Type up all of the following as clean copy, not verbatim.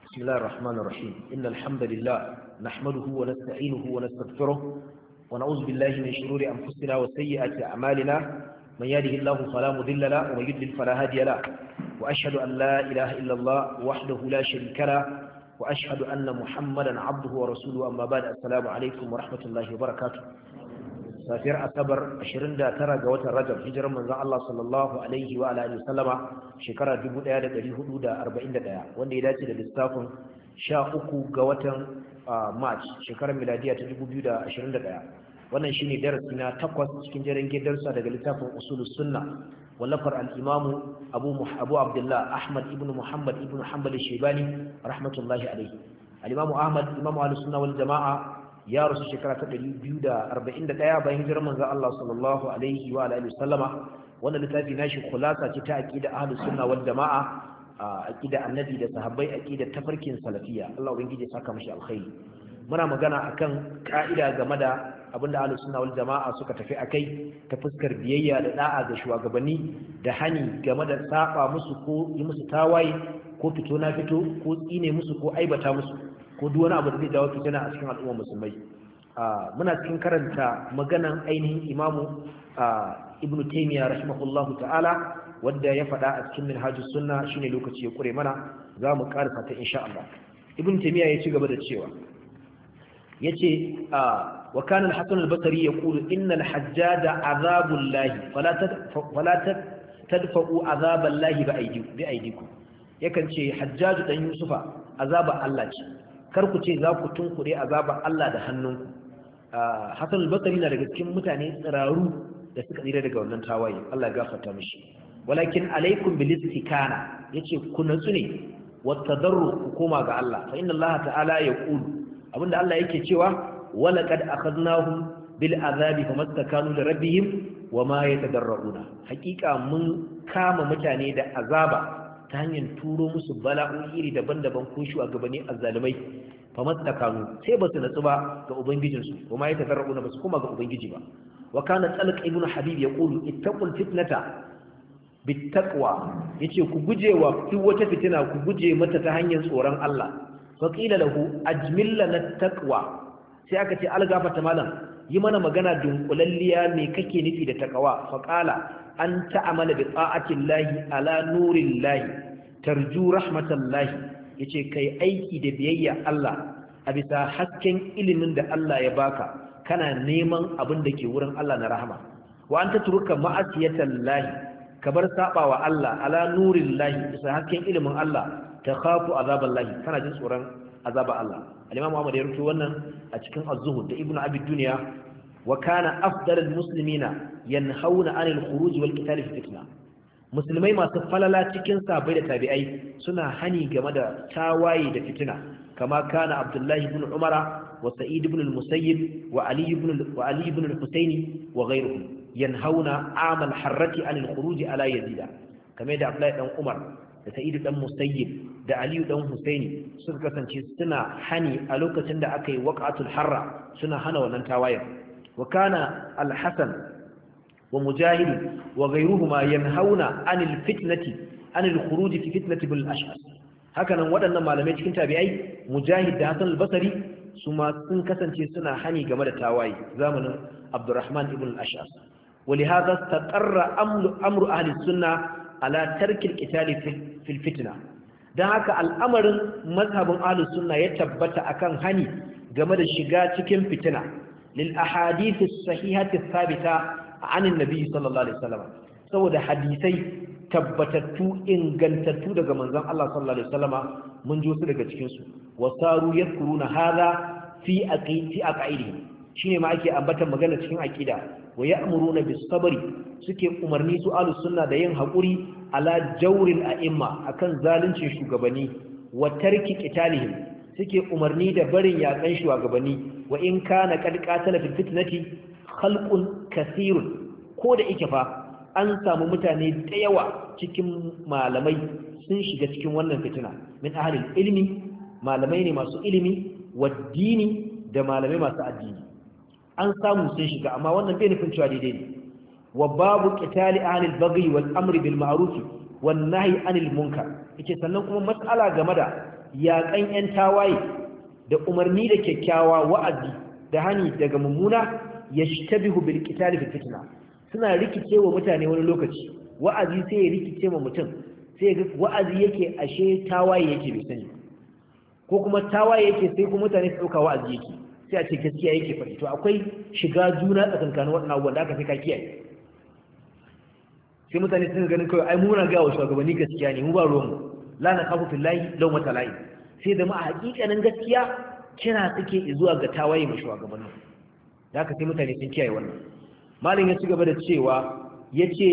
بسم الله الرحمن الرحيم إن الحمد لله نحمده ونستعينه ونستغفره ونعوذ بالله من شرور أنفسنا وسيئات أعمالنا من يهده الله فلا مضل له ومن يضلل فلا هادي له وأشهد أن لا إله إلا الله وحده لا شريك له وأشهد أن محمدا عبده ورسوله أما بعد السلام عليكم ورحمة الله وبركاته safiyar asabar 29 ga watan rajab hijirar manzon Allah sallallahu alaihi wa alihi wasallama shekara 1441 wanda ya dace da lissafin 13 ga watan march shekarar miladiya ta 2021 wannan shine darasi na 8 cikin jerin gidarsa daga littafin usulus sunna wallafar al-imam abu abdullah ahmad ibn muhammad ibn hanbal al-shaybani rahmatullahi alaihi al-imam ahmad imam ahlus sunna wal jamaa ya rasu shekara ta 241 bayan hijirar manzon Allah sallallahu alaihi wa alihi wasallama wannan littafi nashi khulasa ce ta aqida ahlus sunna wal jamaa aqida annabi da sahabbai aqida tafarkin salafiyya Allah ubangiji ya saka mishi alkhairi muna magana akan ka'ida game da abinda ahlus sunna wal jamaa suka tafi akai ta fuskar biyayya da da'a ga shugabanni da hani game da saba musu ko yi musu tawaye ko fito na fito ko tsine musu ko aibata musu ko duk wani abu da zai jawo fitina a cikin al'umma musulmai muna cikin karanta maganan ainihin imamu ibnu taymiya rahimahullahu ta'ala wanda ya faɗa a cikin minhajus sunna shine lokaci ya kure mana za mu karasa ta insha Allah ibnu taymiya ya ci gaba da cewa yace wa kana al-hasan al-basri yaqulu innal hajjaja azabullahi fala tadfa'u azaballahi bi aydikum yakan ce hajjaju dan yusufa azaba Allah ce kar ku ce za ku tunkure azabar Allah da hannunku Hassan al-Basri na daga cikin mutane tsiraru da suka tsira daga wannan tawaye Allah ya gafarta mishi walakin alaikum bil istikana yace ku natsu ne wa tadarru ku koma ga Allah fa inna Allah ta'ala yaqulu abinda Allah yake cewa walaqad akhadnahum bil azabi famastakanu li rabbihim wama yatadarruna hakika mun kama mutane da azaba ta hanyar turo musu bala'o'i iri daban-daban ko shugabanni azzalumai fa mastakanu sai ba su natsu ba ga ubangijinsu kuma ya tafarruna ba su kuma ga ubangiji ba wa kana talq ibn habib yaqulu ittaqul fitnata bittaqwa yace ku gujewa duk wata fitina ku guje mata ta hanyar tsoron Allah fa qila lahu ajmil lana taqwa sai aka ce algafata malam yi mana magana dunkulalliya me kake nufi da taqwa fa qala an ta'amala bi ta'atillahi ala nurillahi tarju rahmatallahi yace kai aiki da biyayya Allah a bisa hasken ilimin da Allah ya baka kana neman abin da ke wurin Allah na rahama wa anta turuka ma'asiyatallahi kabar sabawa Allah ala nurillahi bisa hasken ilimin Allah takhafu azaballahi kana jin tsoron azaba Allah al-Imam Ahmad ya rubuta wannan a cikin Az-Zuhud da Ibn Abi Dunya وكان أفضل المسلمين ينهون عن الخروج والقتال في الفتنة musulmai masu falala cikin sahabbai da tabi'ai suna hani game da tawaye da fitina kama kana Abdullahi ibn Umar wa Sa'id ibn al-Musayyib wa Ali ibn al-Husaini wa ghayruhum yanhauna amal harrati an al-khuruj ala Yazid kamar da Abdullahi dan Umar da Sa'id dan Musayyib da Ali dan Husaini suka kasance suna hani a lokacin da aka yi waqatul harra suna hana wannan tawayen وكان الحسن ومجاهد وغيرهما ينهون عن الفتنة عن الخروج في فتنة بالأشخاص هكذا waɗannan malamai cikin tabi'ai mujahid da Hassan al-Basri su ma sun kasance suna hani game da tawaye zamanin Abdurrahman ibn al-Ash'as ولهذا استقر امر اهل السنه على ترك القتال في الفتنه dan haka al'amarin mazhabin ahlus sunna ya tabbata akan hani game da shiga cikin fitina للأحاديث الصحيحة الثابتة عن النبي صلى الله عليه وسلم saboda hadisai tabbatattu ingantattu daga manzon Allah sallallahu alaihi wasallama mun jo su daga cikin su wasaru yadkuruna hadha fi aqidihim shine ma ake ambatan magana cikin aqida wa ya'muruna bis sabri suke umarni su ahlus sunna da yin hakuri ala jawril a'imma akan zaluncin shugabanni wa tarki qitalihim suke umarni da barin yakan shugabanni wa in kana qad qatala fil fitnati khalqun kathirun ko da yake fa an samu mutane da yawa cikin malamai sun shiga cikin wannan fitina min ahlil ilmi malamai ne masu ilimi wa dini da malamai masu addini an samu sun shiga amma wannan bai nufin cewa daidai ne wa babu qitali ahlil baghi wal amri bil ma'ruf wan nahyi anil munkar yace sannan kuma mas'ala game da yaƙan yan tawaye da umarni da kyakkyawa wa'azi da hani daga mummuna yashtabihu bil qital fi fitna suna rikicewa mutane wani lokaci wa'azi sai ya rikice ma mutum sai ga wa'azi yake ashe tawaye yake bai sani ko kuma tawaye yake sai kuma mutane su dauka wa'azi yake sai a ce gaskiya yake faɗi to akwai shiga juna tsakankanin waɗannan abubuwan da aka sai ka kiyaye sai mutane sun ganin kawai ai muna ga wa shugabanni gaskiya ne mu ba ruwanmu la na kafu fillahi law mata la'i sai da ma a hakikanin gaskiya kira suke zuwa ga tawaye mu shugabannin da aka sai mutane sun kiyaye wannan malin ya ci gaba da cewa yace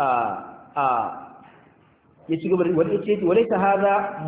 ya ci gaba da wani yace walaysa hadha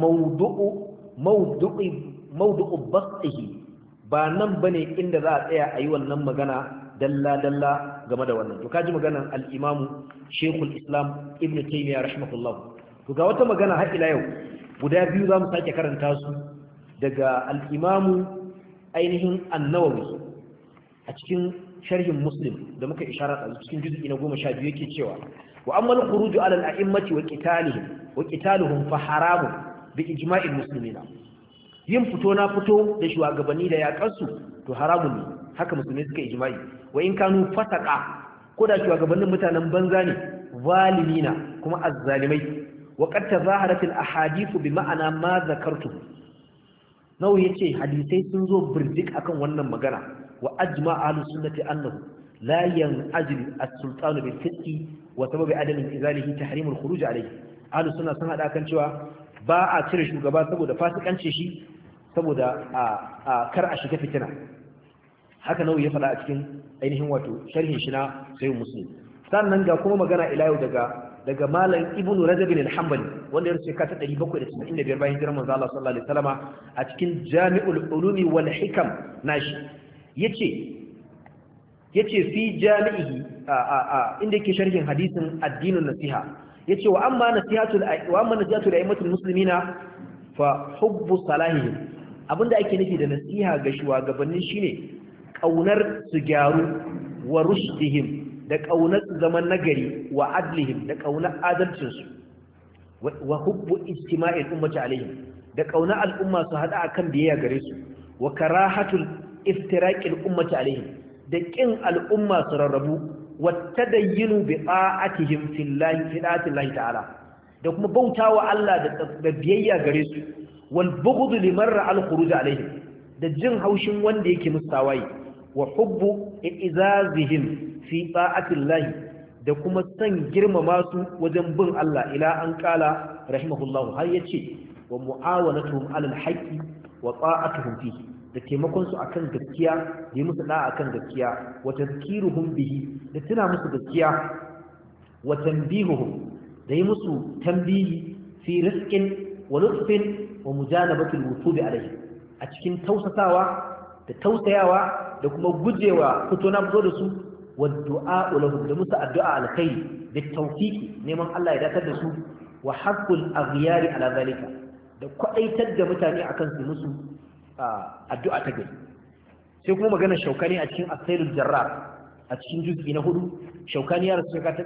mawdu'u basihi ba nan bane inda za a tsaya a yi wannan magana dalla-dalla game da wannan to kaji maganan al-imamu Sheikhul Islam Ibn Taymiyyah rahimahullah to ga wata magana har ila yau guda biyu zamu sake karanta su daga al-imamu ainihin An-Nawawi a cikin sharhin Muslim da muka isharar a cikin juz'i na 12 yake cewa wa amma al-khuruju ala al-a'immati wa qitaluhum fa haramun bi ijma'il muslimina yin fito na fito da shugabanni da yakansu to haramun ne haka musulmai suka ijma'i wa in kanu fasaka ko da shugabannin mutanen banza ne zalimina kuma azzalimai wa qad tazaharat al ahadith bi ma'ana ma zakartu nawa yace hadisai sun zo birdik akan wannan magana wa ajma'a ahlus sunnati annahu la yan'ajil as-sultanu bil fisqi wa sababi adam izalihi tahrim al khuruj alayhi ahlus sunna sun hada kan cewa ba a cire shugaba saboda fasikanci shi saboda a kar a shiga fitina haka nawa ya faɗa a cikin ainihin wato sharhin shi na sayyid muslim sannan ga kuma magana ila yau daga malam ibnu rajab bin al-hanbali wanda ya rubuta ta 795 bayan hijirar manzo Allah sallallahu alaihi wasallama a cikin jami'ul ulumi wal hikam nashi yace fi jami'ihi inda yake sharhin hadisin addinin nasiha yace wa amma nasihatul a'immatul muslimina fa hubbu salahihim abinda ake nufi da nasiha ga shugabanni shine kaunar su gyaru wa rushdihim da kaunar su zaman nagari wa adlihim da kaunar adalcin su wa hubbu ijtima'il ummati alaihim da kaunar al'umma su hada akan biyayya gare su wa karahatul iftiraqil ummati alaihim da kin al'umma su rarrabu wattadayyinu bi ta'atihim fillahi fi ta'atillahi ta'ala da kuma bautawa Allah da biyayya gare su wal bughd liman ra'al khuruj alaihim da jin haushin wanda yake musu tawaye wa hubbu izazihim fi ta'atillahi da kuma san girmama su wajen bin Allah ila an qala rahimahullahu har yace wa mu'awanatuhum 'alal haqqi wa ta'atuhum fihi da taimakon su akan gaskiya da yi musu da'a akan gaskiya wa tazkiruhum bihi da tuna musu gaskiya wa tanbihuhum da yi musu tambihi fi rizqin wa lutfin wa mujanabatil wutubi alayhi a cikin tausasawa da tausayawa da kuma gujewa fito na fito da su wa du'a lahum da musu addu'a alkhairi da tawfiki neman Allah ya datar da su wa haqqul aghyari ala zalika da kwadaitar da mutane akan su musu addu'a ta gari sai kuma maganar shaukani a cikin asailul jarrar a cikin juz'i na 4 shaukani ya rasu ka ta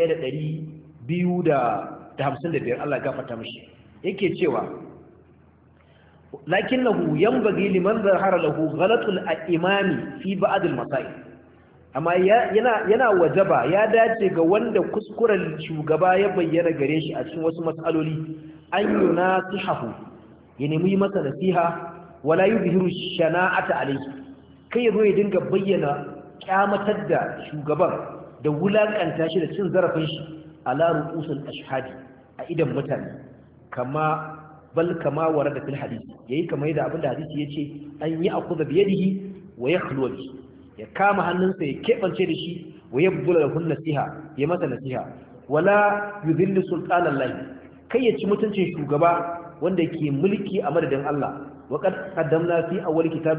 1255 Allah ya gafarta mishi yake cewa lakinnahu yanbaghi liman zahara lahu ghalatul imami fi ba'd al-masail amma yana wajaba ya dace ga wanda kuskuren shugaba ya bayyana gare shi a cikin wasu mas'aloli an yunasihahu ya nemi masa nasiha wala yuzhiru shana'ata alayhi kai yazo ya dinga bayyana kyamatar da shugaban da wulakanta shi da cin zarafin shi ala ru'usul ashhadi a idan mutane kama warada fil hadisi yayi kamar yadda abinda hadisi yace an yi akuza bi yadihi wa yakhlu bi ya kama hannunsa ya kebance da shi wa yabdula lahu nasiha ya masa nasiha wala yudhillu sultanallahi kai ya ci mutuncin shugaba wanda ke mulki a madadin Allah wa qad qaddamna fi awwal kitab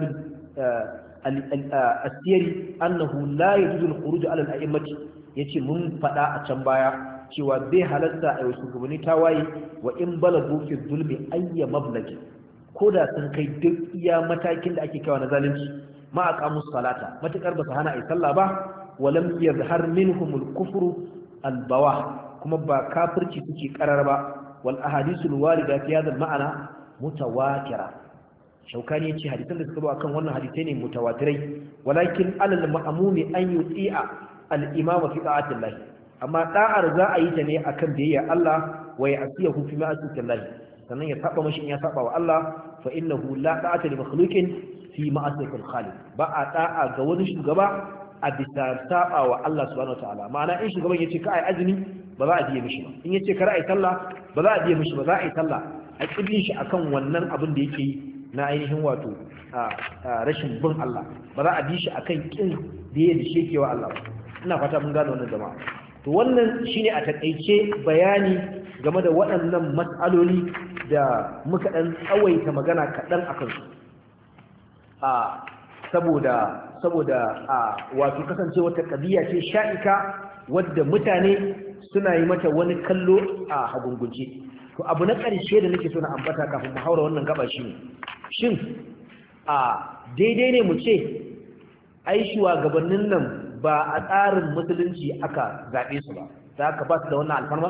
al-siyari annahu la yajuzu al-khuruj ala al-a'immati yace mun fada a can baya cewa bai halatta a shugabanni tawaye wa in balagu fi zulmi ayya mablagi koda sun kai duk iya matakin da ake kawo na zalunci ma aqamu salata matakar ba su hana ai sallah ba walam yazhar minhum al-kufru al-bawah kuma ba kafirci suke karar ba wal ahadithul warida fi hadha ma'ana mutawatira shaukani yace hadisan da suka zo akan wannan hadisai ne mutawatirai walakin alal ma'mumi an yuti'a al imam fi ta'atillah amma da'ar za a yi ta ne akan biyayya Allah wa ya'siyahu fi ma'asiyatillah sannan ya saba mashi in ya saba wa Allah fa innahu la ta'ata li makhluqin fi ma'asiyatil khaliq ba a da'a ga wani shugaba a bisa saba wa Allah subhanahu wataala ma'ana in shugaban yace ka ai azumi ba za a biye mishi ba in yace kar ai sallah ba za a biye mishi ba za a yi sallah a kidin shi akan wannan abin da yake yi na ainihin wato rashin bin Allah ba za a bi shi akan kin da ya dishe kewa Allah ba ina fata mun gane wannan jama'a to wannan shine a takeice bayani game da waɗannan mas'aloli da muka dan tsawaita magana kaɗan akan su saboda wato kasance wata ƙabiya ce sha'ika wadda mutane suna yi mata wani kallo a hagungunce to abu na ƙarshe da nake so na ambata kafin mu haura wannan gaba shi shin daidai ne mu ce ai shugabannin nan ba a tsarin musulunci aka zaɓe su ba da aka ba su da wannan alfarma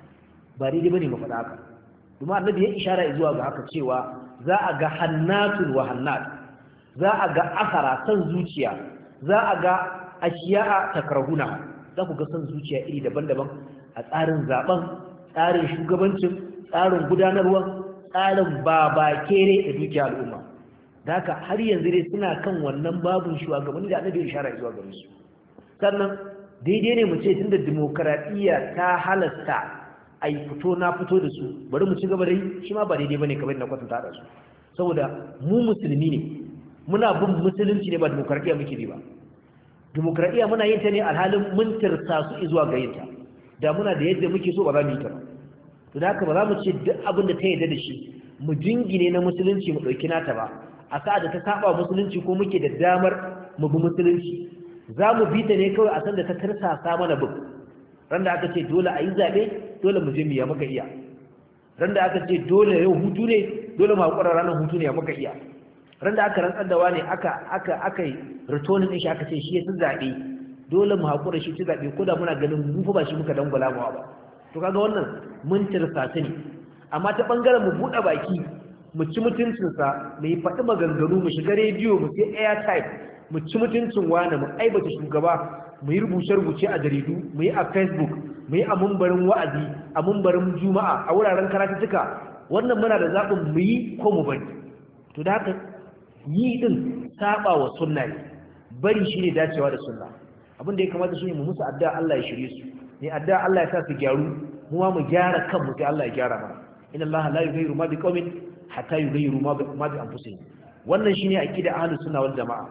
ba daidai bane mu faɗa haka kuma annabi ya ishara zuwa ga haka cewa za a ga hannatul wa hannat za a ga asara san zuciya za a ga ashiya'a takrahuna za ku ga san zuciya iri daban-daban a tsarin zaben tsarin shugabancin tsarin gudanarwa tsarin babakere da dukiya al'umma da haka har yanzu dai suna kan wannan babun shugabanni da annabi ya ishara zuwa gare su sannan daidai ne mu ce tunda demokaradiyya ta halasta a yi fito na fito da su bari mu ci gaba da yi shi ma ba daidai bane kamar na kwatanta da su saboda mu musulmi ne muna bin musulunci ne ba demokaradiyya muke bi ba demokaradiyya muna yin ta ne alhalin mun tirsa su zuwa ga yin ta da muna da yadda muke so ba za mu yi ta ba to da haka ba za mu ce duk abin da ta yarda da shi mu jingine na musulunci mu ɗauki nata ba a sa'a da ta saba musulunci ko muke da damar mu bi musulunci za mu bi ta ne kawai a san da ta tarsasa mana bin ran da aka ce dole a yi zaɓe dole mu je mu ya muka iya ran da aka ce dole yau hutu ne dole mu haƙura ranar hutu ne ya muka iya ran da aka rantsar da wani aka yi returnin ɗin shi aka ce shi ya ci zaɓe dole mu haƙura shi ci zaɓe ko da muna ganin mu fa ba shi muka dangwala mu ba to kaga wannan mun tirsasa ne amma ta bangaren mu buɗe baki mu ci mutuncinsa mu yi faɗi maganganu mu shiga rediyo mu sai airtime mu ci mutuncin wani mu aibata shugaba mu yi rubuce-rubuce a jaridu mu yi a facebook mu yi a mumbarin wa'azi a mumbarin juma'a a wuraren karatuttuka wannan muna da zaɓin mu yi ko mu bari to da haka yi din saba wa sunna ne bari shi ne dacewa da sunna abin da ya kamata shi ne mu musu addu'a Allah ya shirye su ne addu'a Allah ya sa su gyaru mu ma mu gyara kanmu sai Allah ya gyara mana inna Allah la yughayyiru ma biqaumin hatta yughayyiru ma bi anfusihim wannan shine aqida ahlus sunna wal jamaa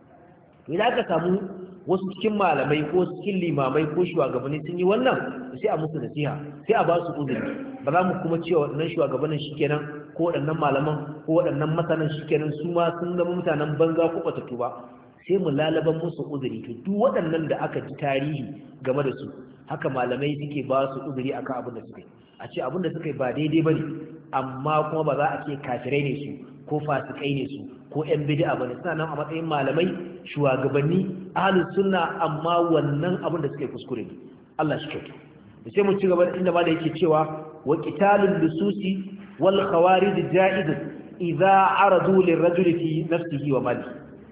to idan aka samu wasu cikin malamai ko cikin limamai ko shugabanni sun yi wannan sai a musu nasiha sai a ba su uzuri ba za mu kuma cewa waɗannan shugabannin shikenan ko waɗannan malaman ko waɗannan masanan shikenan su ma sun zama mutanen banza ko batattu ba sai mu lalaban musu uzuri to duk waɗannan da aka ji tarihi game da su haka malamai suke ba su uzuri akan abin da suka yi a ce abin da suka yi ba daidai bane amma kuma ba za a ce kafirai ne su ko fasikai ne su ko ƴan bid'a bane suna nan a matsayin malamai shugabanni ahlus sunna amma wannan abin da suka yi kuskure ne Allah shi kyautu da sai mu ci gaba inda ma da yake cewa wa qitalul lususi wal khawarij ja'iz idza aradu lirrajuli fi nafsihi wa mali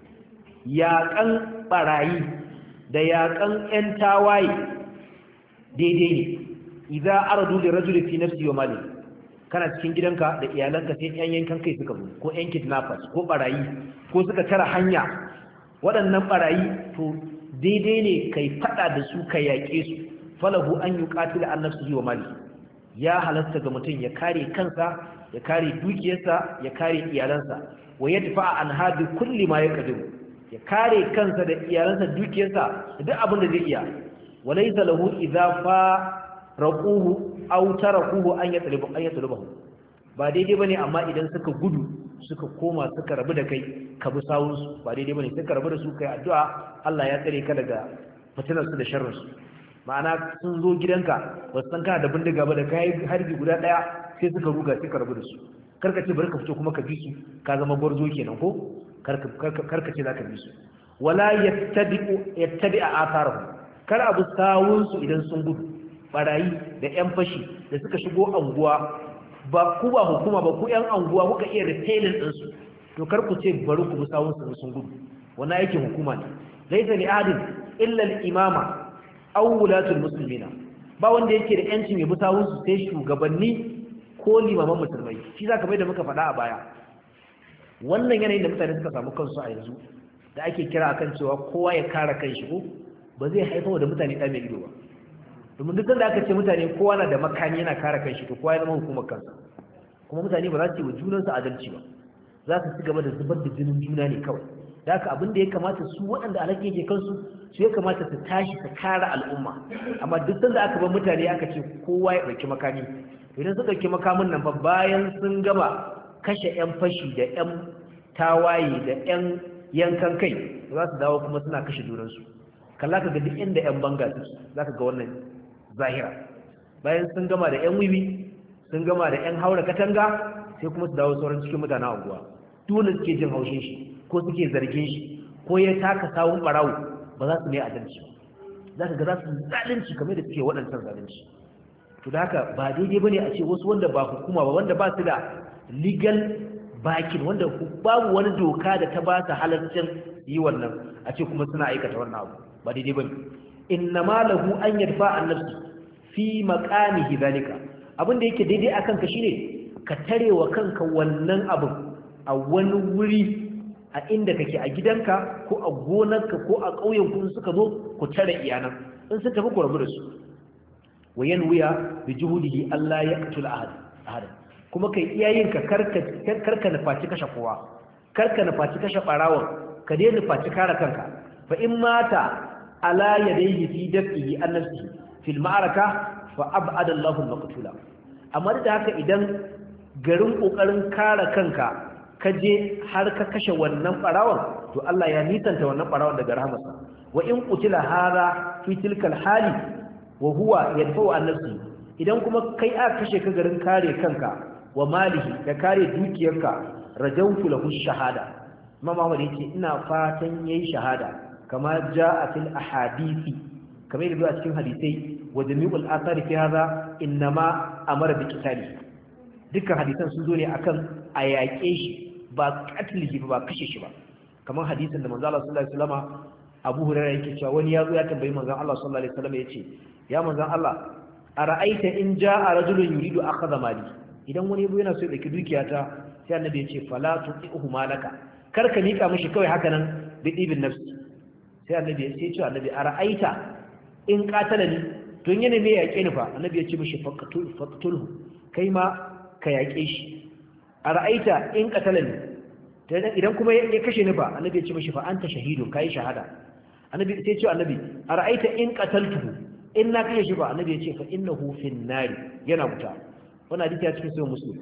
yaƙan barayi da yaƙan ƴan tawaye daidai ne idza aradu lirrajuli fi nafsihi wa mali kana cikin gidanka da iyalanka sai ƴan yankan kai suka zo ko ƴan kidnappers ko barayi ko suka tara hanya waɗannan barayi to daidai ne kai fada da su ka yaƙe su falahu an yuqatila an nafsihi wa mali ya halasta ga mutum ya kare kansa ya kare dukiyarsa ya kare iyalansa wa yadfa an hadi kulli ma yaqdiru ya kare kansa da iyalansa dukiyarsa da duk abin da zai iya walaysa lahu idza fa raquhu aw tarakuhu an yatlubahu ba daidai bane amma idan suka gudu suka koma suka rabu da kai ka bi sawun su ba daidai bane suka rabu da su kai addu'a Allah ya tsare ka daga fitinar su da sharrin su ma'ana sun zo gidanka ba su san kana da bindiga ba da kai harbi guda daya sai suka ruga sai ka rabu da su karka ce bari ka fito kuma ka bi su ka zama gwarzo kenan ko karka ce zaka bi su wala yattabi'a atharahum kar abu sawun su idan sun gudu barayi da yan fashi da suka shigo anguwa ba ku ba hukuma ba ku yan anguwa kuka iya retailing din su to kar ku ce bari ku musawun su sun gudu wannan aikin hukuma ne laysa li ahadin illa al-imama aw wulatul muslimina ba wanda yake da yancin ya musawun su sai shugabanni ko limaman musulmai shi zaka bai da muka faɗa a baya wannan yanayin da mutane suka samu kansu a yanzu da ake kira akan cewa kowa ya kare kanshi ko ba zai haifar da mutane ɗan mai ido ba domin duk da aka ce mutane kowa na da makami yana kare kanshi to kowa ya zama hukumar kansa kuma mutane ba za su yi wa junansu adalci ba za su ci gaba da zubar da jinin juna ne kawai da haka abin da ya kamata su waɗanda alaƙi yake kansu su ya kamata su tashi su kare al'umma amma duk sanda aka bar mutane aka ce kowa ya ɗauki makami idan suka ɗauki makamin nan fa bayan sun gama kashe 'yan fashi da 'yan tawaye da 'yan yankan kai za su dawo kuma suna kashe junansu kalla ka ga duk inda 'yan banga suke za ka ga wannan zahira bayan sun gama da 'yan wiwi sun gama da 'yan haura katanga sai kuma su dawo sauran cikin mutanen anguwa dole suke jin haushin shi ko suke zargin shi ko ya taka sawun barawo ba za su mai adalci za ka ga za su zalunci kamar da suke waɗancan zalunci to da haka ba daidai bane a ce wasu wanda ba hukuma ba wanda ba su da legal bakin wanda babu wani doka da ta ba su halaccin yi wannan a ce kuma suna aikata wannan abu ba daidai bane innama lahu an yadfa an nafsi fi maqamihi zalika abin da yake daidai akan ka shine ka tarewa kanka wannan abin a wani wuri a inda kake a gidanka ko a gonarka ko a ƙauyen ku suka zo ku tare iyanan in sun tafi ku rabu da su wayan wuya bi juhudihi Allah ya qatul ahad kuma kai iyayenka karka nufaci kashe kowa karka nufaci kashe barawon ka dai nufaci kare kanka fa in mata ala yadayhi fi daf'ihi an nafsihi fil ma'araka fa ab'ada Allahu al-maqtula amma da haka idan garin kokarin kare kanka ka je har ka kashe wannan barawon to Allah ya nisanta wannan barawon daga rahmarsa wa in qutila hadha fi tilka al-hali wa huwa yadfa'u an nafsihi idan kuma kai aka kashe ka garin kare kanka wa malihi da kare dukiyarka rajautu lahu shahada Imam Ahmad yace ina fatan yayi shahada kama jaa fil ahadisi kamar yadda a cikin hadisai wa jami'ul athar fi hadha inma amara bi qitali dukkan hadisan sun zo ne akan a yaƙe shi ba katlihi ba kashe shi ba kamar hadisin da manzo Allah sallallahu alaihi wasallam Abu Hurairah yake cewa wani yazo ya tambayi manzo Allah sallallahu alaihi wasallam yace ya manzo Allah ara'aita in jaa rajulun yuridu akhadha mali idan wani yabo yana so ya dauki dukiyata sai annabi ya ce fala tuqihu malaka kar ka mika mishi kawai haka nan bidibin nafsi sai annabi ya ce annabi ara'aita in qatalani to yana me yake ni fa annabi ya ce mishi faqtulhu kai ma ka yake shi ara'aita in qatalani idan kuma ya kashe ni fa annabi ya ce mishi fa anta shahidun kai shahada annabi sai ya ce annabi ara'aita in qataltuhu in na kashe shi fa annabi ya ce fa innahu fin nari yana wuta wannan hadisi ya cikin sahih muslim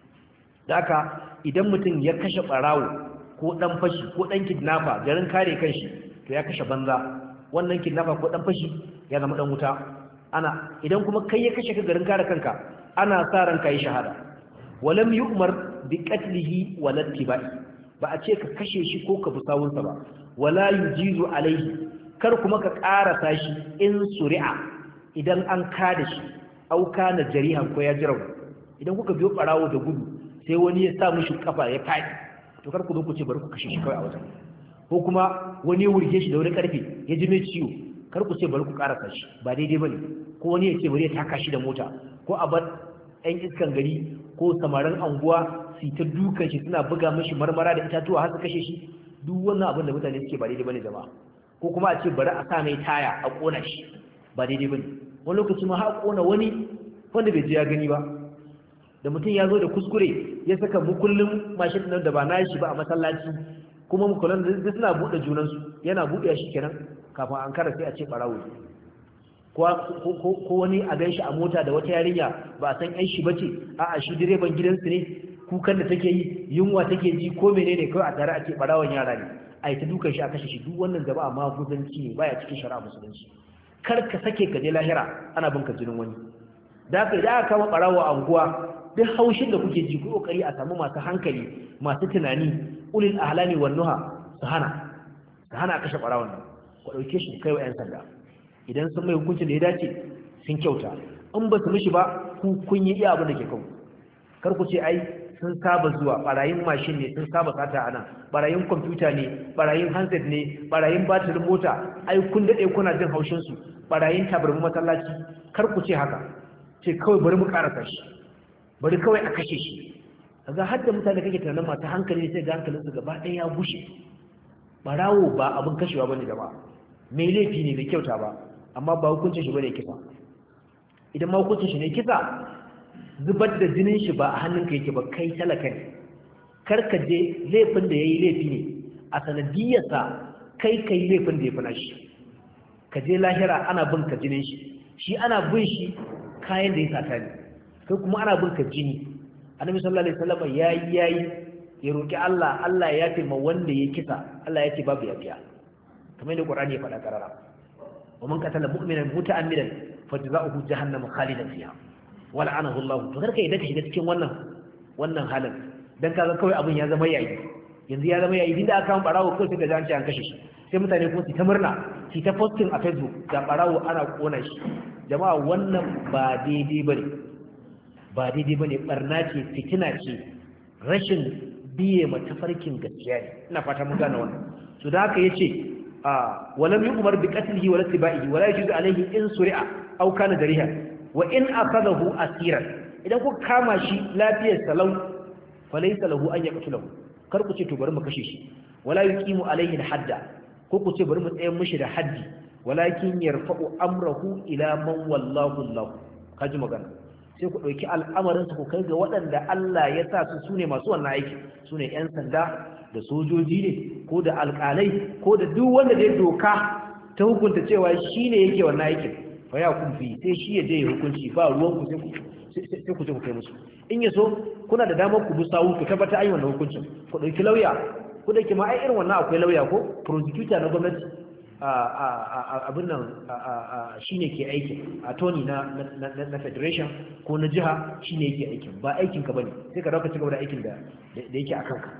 da haka idan mutum ya kashe barawo ko dan fashi ko dan kidnapper garin kare kanshi to ya kashe banza wannan kidnapper ko dan fashi ya zama dan wuta ana idan kuma kai ya kashe ka garin kare kanka ana sa ran kai shahada walam yu'mar bi qatlihi wala tibai ba a ce ka kashe shi ko ka busawunsa ba wala yujizu alaihi kar kuma ka karasa shi in suri'a idan an kada shi auka na jarihan ko ya jirau idan kuka biyo barawo da gudu sai wani ya sa mishi kafa ya fadi to kar ku zo ku ce bari ku kashe shi kawai a wajen ko kuma wani ya wurge shi da wani karfe ya ji mai ciwo kar ku ce bari ku karasa shi ba daidai bane ko wani ya ce bari ya taka shi da mota ko a bar ɗan iskan gari ko samarin anguwa su ta dukan shi suna buga mishi marmara da itatuwa har su kashe shi duk wannan abin da mutane suke ba daidai bane jama'a ko kuma a ce bari a sa mai taya a kona shi ba daidai bane wani lokaci ma har kona wani wanda bai je ya gani ba da mutum ya zo da kuskure ya saka mukullin mashin nan da ba na shi ba a masallaci kuma mukullan da suna buɗe junansu yana buɗe shi kenan kafin an kara sai a ce ɓarawo ko wani a gan shi a mota da wata yarinya ba a san yan shi bace a'a shi direban gidansu ne kukan da take yi yunwa take ji ko menene kawai a tare a ce ɓarawon yara ne a yi ta dukan shi a kashe shi duk wannan gaba amma guzanci ne baya cikin shari'a musulunci kar ka sake ka je lahira ana binka jinin wani da haka idan aka kama ɓarawo a unguwa duk haushin da kuke ji ku kokari a samu masu hankali masu tunani ulil ahlami wan nuha su hana kashe barawon nan ku dauke shi kai wa yan sanda idan sun mai hukuncin da ya dace sun kyauta in ba su mishi ba ku kun yi iya abin da ke kawo. Kar ku ce ai sun saba zuwa barayin mashin ne, sun saba sata ana barayin kwamfuta ne, barayin handset ne, barayin batirin mota, ai kun dade kuna jin haushin su, barayin tabarmu masallaci. Kar ku ce haka, ce kawai bari mu karasa shi, bari kawai a kashe shi. kaga har da mutane kake tunanin masu hankali sai ga hankalinsu gaba ɗaya ya bushe. Barawo ba abin kashewa bane gaba, mai laifi ne bai kyauta ba, amma ba hukuncin shi bane kisa. Idan ma hukuncin shi ne kisa, zubar da jinin shi ba a hannunka yake ba, kai talaka ne. Karka je laifin da yayi laifi ne a sanadiyarsa, kai laifin da ya fi nashi. Ka je lahira ana bin ka jinin shi, shi ana bin shi kayan da ya sata ne, kai kuma ana bin ka jini. Annabi sallallahu alaihi wasallam yayi ya roki Allah, Allah ya yafe ma wanda ya kisa, Allah ya ce babu yafiya. Kamar da Qur'ani ya faɗa karara. Wa man qatala mu'minan muta'ammidan fajza'uhu jahannam khalidan fiha wa la'anahu Allah. To karka idan ka shiga cikin wannan halin, dan kaga kawai abin ya zama yayi. Yanzu ya zama yayi, inda aka kan barawo kawai sai ga an ce an kashe shi. Sai mutane kuma su ta murna, su ta posting a Facebook da barawo ana kona shi. Jama'a wannan ba daidai bane, barna ce, fitina ce, rashin biye matafarkin gaskiya ne. Ina fata mun gane wannan. So da haka yace walam yu'mar bi qatlihi wa latibaihi wa la yajuzu alayhi in suri'a aw kana dariha wa in akhadahu asiran. Idan ku kama shi lafiyar salau falaysa lahu an yaqtulahu. Kar ku ce to bari mu kashe shi, wala yuqimu alayhi al-hadda, ko ku ce bari mu tsayar mishi da haddi, walakin yarfa'u amrahu ila man wallahu Allah. Kaji magana. Sai ku ɗauki al'amarinsu ku kai ga waɗanda Allah ya sa su ne masu wannan aiki, su ne ‘yan sanda da sojoji ne ko da alƙalai ko da duk wanda dai doka ta hukunta cewa shi ne yake wannan aikin. Fa ya kumfi sai shi ya je ya hukunci, ba ruwanku sai ku je ku kai musu. In ya so kuna da damar ku bi sawu ku tabbata ai wannan hukuncin, ku ɗauki lauya, ku da ke ma ai irin wannan akwai lauya ko prosecutor na gwamnati, abin nan shi ne ke aikin attorney na federation ko na jiha, shi ne yake aikin, ba aikinka ba ne, sai ka dauka cigaba da aikin da yake a kanka.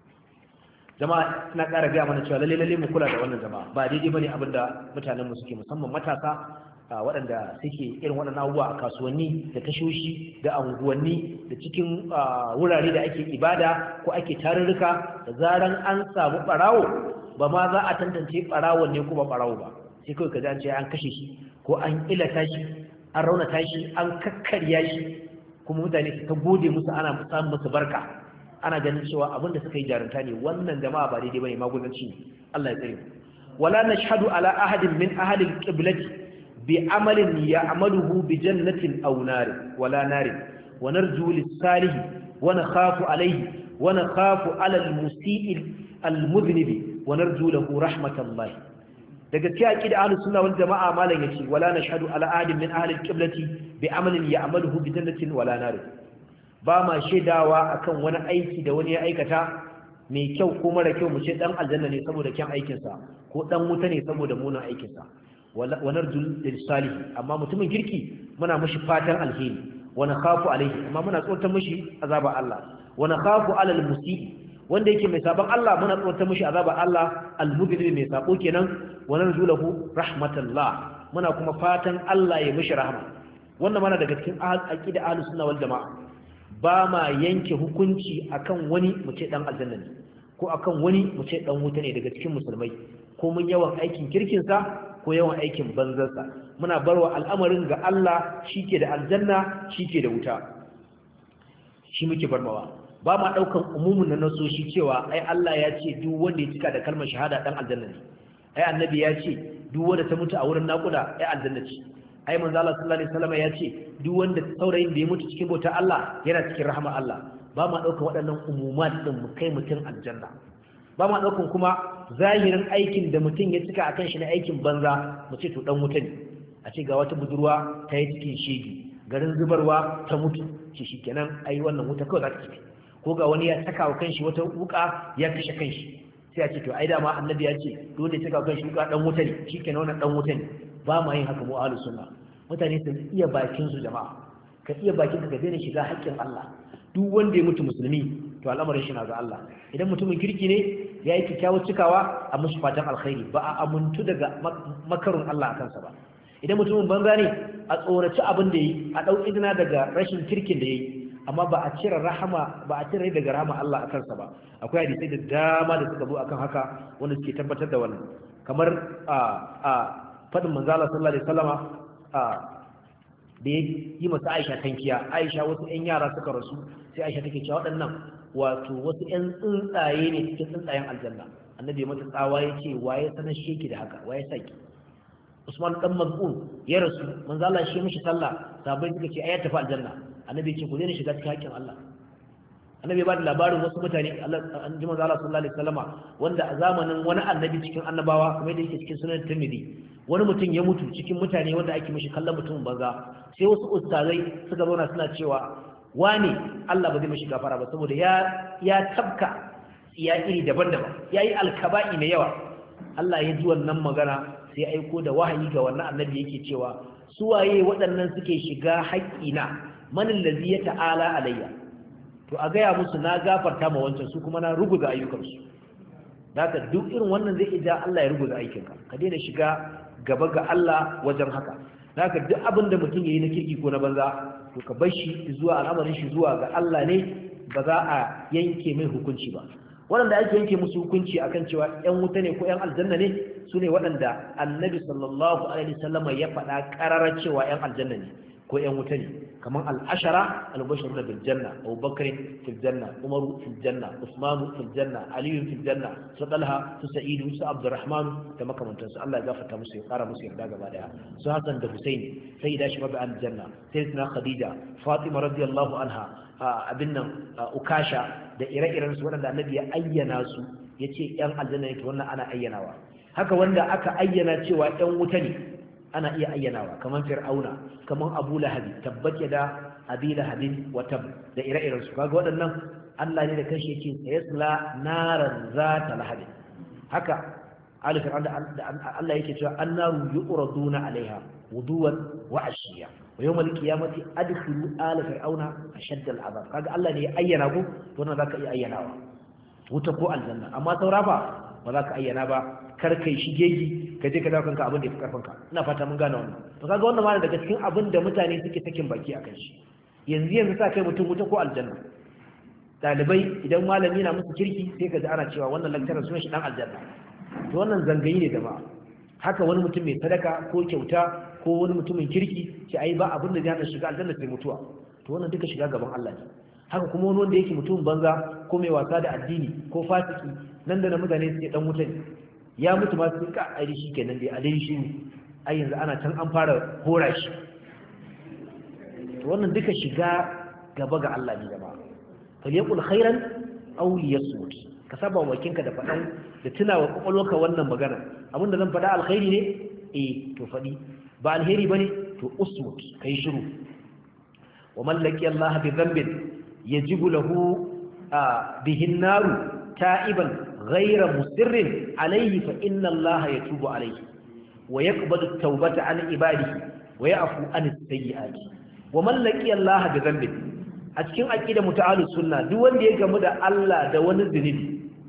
Jama'a na ƙara gaya mana cewa lalle mu kula da wannan jama'a, ba daidai ba ne abin da mutanenmu suke, musamman matasa waɗanda suke irin waɗannan abubuwa a kasuwanni da tashoshi da anguwanni da cikin wurare da ake ibada ko ake tarurruka. Da zaran an samu ɓarawo, ba ma za a tantance ɓarawon ne kuma ɓarawo ba, sai kawai ka ji an ce an kashe shi ko an ilata shi, an raunata shi, an kakkarya shi, kuma mutane su ta gode musu, ana samun musu barka, ana ganin cewa abin da suka yi jarunta ne. Wannan jama'a ba daidai bane, magudanci ne. Allah ya tsare mu. Wala nashhadu ala ahadin min ahli al-qiblati bi amalin ya'maluhu bi jannatin aw narin wala narin wa narju lis-salih wa nakhafu alayhi wa nakhafu ala al-musii al-mudhnibi wa narju lahu rahmatallahi. daga cikin aqida ahlus sunna wal jamaa malan yace wala nashhadu ala ahadin min ahli al-qiblati bi amalin ya'maluhu bi jannatin wala nar. Ba ma shaidawa akan wani aiki da wani ya aikata mai kyau ko mara kyau mu ce dan aljanna ne saboda kyan aikin sa, ko dan wuta ne saboda munin aikin sa. wa narju lis-salih, amma mutumin kirki muna mishi fatan alheri, wa nakhafu alayhi, amma muna tsoron mishi azaba Allah, wa nakhafu ala al-musii, wanda yake mai saban Allah muna tsoron mishi azaba Allah, al-mudhlim mai sabo kenan, wa narju lahu rahmatallah, muna kuma fatan Allah ya mishi rahama. Wannan mana daga cikin aqida ahlus sunna wal jamaa. Ba ma yanke hukunci akan wani mu ce dan aljanna ne, ko akan wani mu ce dan wuta ne daga cikin musulmai, ko mun yawan aikin kirkin sa ko yawan aikin banzar sa. Muna barwa al'amarin ga Allah, shike da aljanna, shike da wuta, shi muke barmawa. Ba ma daukan umumin na nasoshi cewa ai Allah ya ce duk wanda ya cika da kalmar shahada dan aljanna ne, ai annabi ya ce duk wanda ta mutu a wurin nakuda ai aljanna ce, ai manzo Allah sallallahu alaihi wasallam ya ce duk wanda saurayin da ya mutu cikin bautar Allah yana cikin rahama Allah. Ba ma daukan waɗannan umumat din mu kai mutun aljanna. Ba ma daukan kuma zahirin aikin da mutun ya cika akan shi na aikin banza mu ce to dan wuta ne. A ce ga wata budurwa ta yi cikin shege, garin zubarwa ta mutu, shikenan ai wannan wuta kawai za ta tafi. Ko ga wani ya saka wa kanshi wata wuka ya kashe kanshi, sai a ce to ai dama annabi ya ce dole ya saka wa kanshi wuka dan wuta ne, shikenan wannan dan wuta ne. Ba ma yin haka mu ahlus sunna. Mutane su iya bakin su jama'a, ka iya bakin ka daina shiga haƙƙin Allah. Duk wanda ya mutu musulmi to al'amarin shi na ga Allah. Idan mutumin kirki ne ya yi kyakkyawar cikawa a musu fatan alkhairi, ba a amuntu daga makarun Allah a kansa ba. idan mutumin banza ne a tsoraci abin da yi a dau izina daga rashin kirkin da yayi amma ba a cire rai daga rahama Allah akan sa ba akwai hadisi da dama da suka zo akan haka wanda suke tabbatar da wannan kamar fadin manzo Allah sallallahu alaihi wasallama da ya yi masa Aisha tankiya Aisha wasu ƴan yara suka rasu sai Aisha take cewa waɗannan wato wasu ƴan tsuntsaye ne cikin tsuntsayen aljanna annabi mata tsawa ya ce waye sanar sheki da haka waye saki Usman dan Maz'un ya rasu manzo Allah shi mishi sallah sabai suka ce ai ya tafi aljanna annabi ya ce ku daina shiga cikin haƙƙin Allah annabi ba da labarin wasu mutane an ji manzo Allah sallallahu alaihi wasallama wanda a zamanin wani annabi cikin annabawa kamar da yake cikin sunan Tirmidhi wani mutum ya mutu cikin mutane wanda ake mishi kallon mutumin banza sai wasu ustazai suka zauna suna cewa wani Allah ba zai mishi gafara ba saboda ya tabka ya iri daban-daban yayi alkaba'i mai yawa Allah ya ji wannan magana sai aiko da wahayi ga wannan annabi yake cewa su waye waɗannan suke shiga haƙƙina man allazi ya ta'ala alayya to a gaya musu na gafarta ma wancan su kuma na ruguza ayyukansu haka duk irin wannan zai ija Allah ya ruguza aikinka ka daina shiga gaba ga Allah wajen haka haka duk abin da mutum yayi na kirki ko na banza to ka bar shi zuwa al'amarin shi zuwa ga Allah ne ba za a yanke mai hukunci ba waɗanda ake yanke musu hukunci akan cewa ƴan wuta ne ko ƴan aljanna ne su ne waɗanda annabi sallallahu alaihi wasallam ya faɗa ƙararar cewa ƴan aljanna ne ko ƴan wuta ne kamar al'ashara al-bashar da bil janna Abu Bakr fil janna Umar fil janna Usman fil janna Ali fil janna su Talha su Sa'id su Abdurrahman da makamantansu Allah ya gafarta musu ya fara musu yarda gaba daya su Hassan da Husaini sai da shi mabi aljanna sai suna Khadija Fatima radiyallahu anha abin nan Ukasha da ire-iren su waɗanda Annabi ya ayyana su yace ƴan aljanna yake wannan ana ayyanawa haka wanda aka ayyana cewa ƴan wuta ne ana iya ayyanawa kamar fir'auna kamar abu lahabi tabbat yada abi lahabin wa tab da ire-iren su kaga waɗannan Allah ne da kanshi yake sayasla naran zata lahabi haka ali fir'auna Allah yake cewa annaru yuraduna alaiha wuduwan wa ashiya wa yawmal qiyamati adkhilu ala fir'auna ashadda al'adab kaga Allah ne ya ayyana ku to wannan zaka iya ayyanawa wuta ko aljanna amma saurafa ba za ka ayyana ba kar kai shigegi ka je ka dawo kanka abin da yafi karfin ka ina fata mun gane wannan to kaga wannan ma daga cikin abin da mutane suke sakin baki akan shi yanzu sa kai mutum wuta ko aljanna dalibai idan malami na musu kirki sai ka ji ana cewa wannan lecturer sunan shi dan aljanna to wannan zangayi ne da ma haka wani mutum mai sadaka ko kyauta ko wani mutumin kirki ce ai ba abin da zai hana shiga aljanna sai mutuwa to wannan duka shiga gaban Allah ne haka kuma wani wanda yake mutum banza ko mai wasa da addini ko fasiki nan da na mutane suke dan wuta ne ya mutu ma sun ka aidi shi kenan dai a dai shi ai yanzu ana can an fara hora shi to wannan duka shiga gaba ga Allah ne jama'a falyaqul khairan aw liyasmut ka saba wakinka da fadan da tunawa kokolwarka wannan magana abinda zan fada alkhairi ne to fadi ba alheri bane to usmut kai shiru wa man laqiya Allah bi dhanbin yajibu lahu bihi an-nar ta'iban غير مصر عليه فإن الله يتوب عليه ويقبل التوبة عن عباده ويعفو عن السيئات ومن لقي الله بذنب أتكين أكيد متعال السنة دون يقمد الله دون الذنب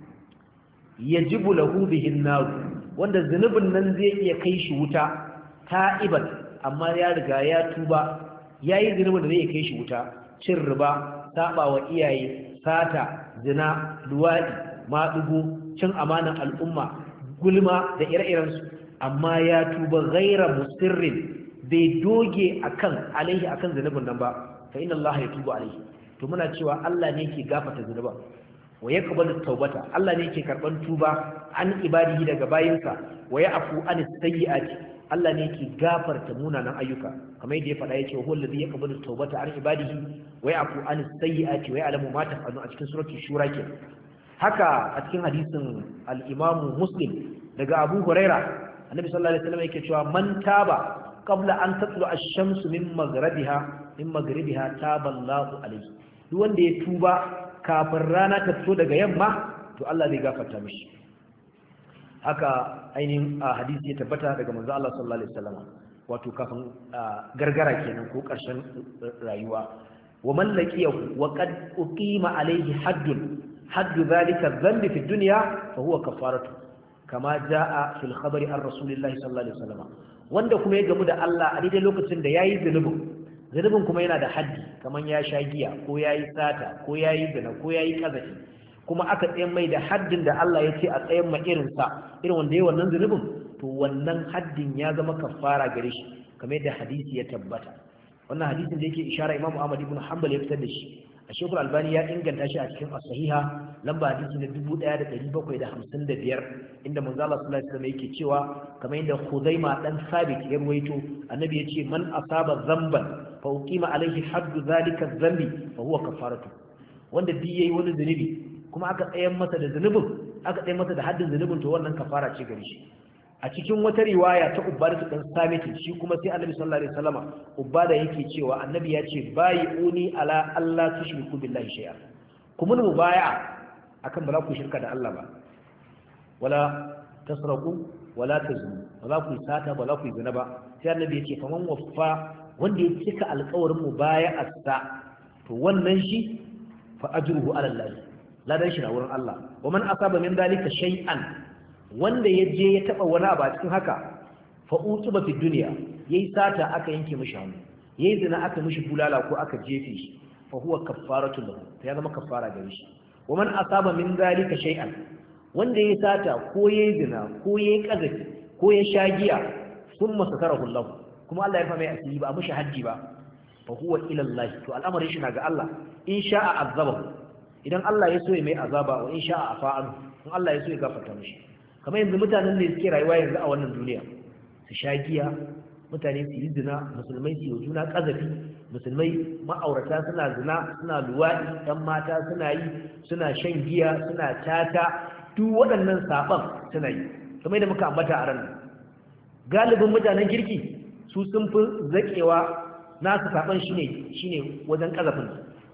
يجب له به النار وأن الذنب الننزي يكيش وتا تائبا أما يرجع يتوبة yayi zunubin da zai kai shi wuta cin riba saba wa iyaye sata zina luwadi maɗugo cin amanan al'umma gulma da ire-irensu amma ya tuba gaira musirrin bai doge alaihi akan zunubin nan ba fa inna Allah ya tuba alaihi to muna cewa Allah ne yake gafarta zunuban wa yaqbalu tawbata Allah ne yake karban tuba an ibadihi daga bayinsa wa ya'fu an sayyi'ati Allah ne yake gafarta munanan ayyuka kamar yadda ya faɗa yake huwa alladhi yaqbalu tawbata an ibadihi wa ya'fu an sayyi'ati wa ya'lamu ma taf'alun a cikin suratul shura ke haka a cikin hadisin al-Imam Muslim daga Abu Huraira annabi sallallahu alaihi wasallam yake cewa man taba qabla an tatlu ash-shamsu min maghribiha taba Allahu alaihi duk wanda ya tuba kafin rana ta fito daga yamma to Allah zai gafarta mishi haka ainihin hadisi ya tabbata daga manzo Allah sallallahu alaihi wasallam wato kafin gargara kenan ko karshen rayuwa wa man laqiyahu wa qad uqima alaihi haddu dhalika dhanbi fi dunya fa huwa kafaratu kama jaa fil khabari an rasulillahi sallallahu alaihi wasallam wanda kuma ya gamu da Allah a daidai lokacin da yayi zunubin kuma yana da haddi kaman ya sha giya ko yayi sata ko yayi zina ko yayi kazafi kuma aka tsayen mai da haddin da Allah ya ce a tsayen ma irin wanda yayi wannan zunubin to wannan haddin ya zama kafara gare shi kamar yadda hadisi ya tabbata wannan hadisin da yake ishara Imam Ahmad ibn Hanbal ya fitar da shi a Sheikhul Albani ya inganta shi a cikin as-sahiha lamba hadisi na 1755 inda manzo Allah sallallahu alaihi wasallam yake cewa kamar yadda Khuzaima dan Sabit ya ruwaito annabi ya ce man asaba dhanban fa uqima alaihi haddu zalika dhanbi fa huwa kafaratu wanda duk yayi wani zunubi kuma aka tsayar masa da zunubin aka tsayar masa da haddin zunubin to wannan kafara ce gare shi a cikin wata riwaya ta Ubada dan Samit shi kuma sai Annabi sallallahu alaihi wasallama Ubada yake cewa Annabi ya ce uni ala Allah tushriku billahi shay'a kuma mu baya akan ba za ku shirka da Allah ba wala tasraku wala tazunu ba za ku sata ba za ku zina ba sai Annabi ya ce faman waffa wanda ya cika alƙawarin mu baya asta to wannan shi fa ajruhu ala Allah ladan shi na wurin Allah wa man asaba min dalika shay'an wanda ya je ya taba wani abu a cikin haka fa utuba fi dunya yayi sata aka yanke mishi hannu yayi zina aka mishi bulala ko aka jefe shi fa huwa kaffaratu lahu ya zama kaffara gare shi wa man asaba min zalika shay'an wanda yayi sata ko yayi zina ko yayi kazafi ko ya shagiya thumma satarahu Allah kuma Allah ya fa mai asiri ba mishi haji ba fa huwa ila Allah to al'amarin shi na ga Allah in sha'a azabahu idan Allah ya so ya mai azaba wa in sha'a afa'an in Allah ya so ya gafarta mishi kamar yanzu mutanen da suke rayuwa yanzu a wannan duniya su sha giya mutane su yi zina musulmai su yi juna kazafi musulmai ma'aurata suna zina suna luwaɗi ɗan mata suna yi suna shan giya suna tata duk waɗannan saɓan suna yi kamar yadda muka ambata a ranar galibin mutanen kirki su sun fi zaƙewa nasu saɓan shine wajen kazafin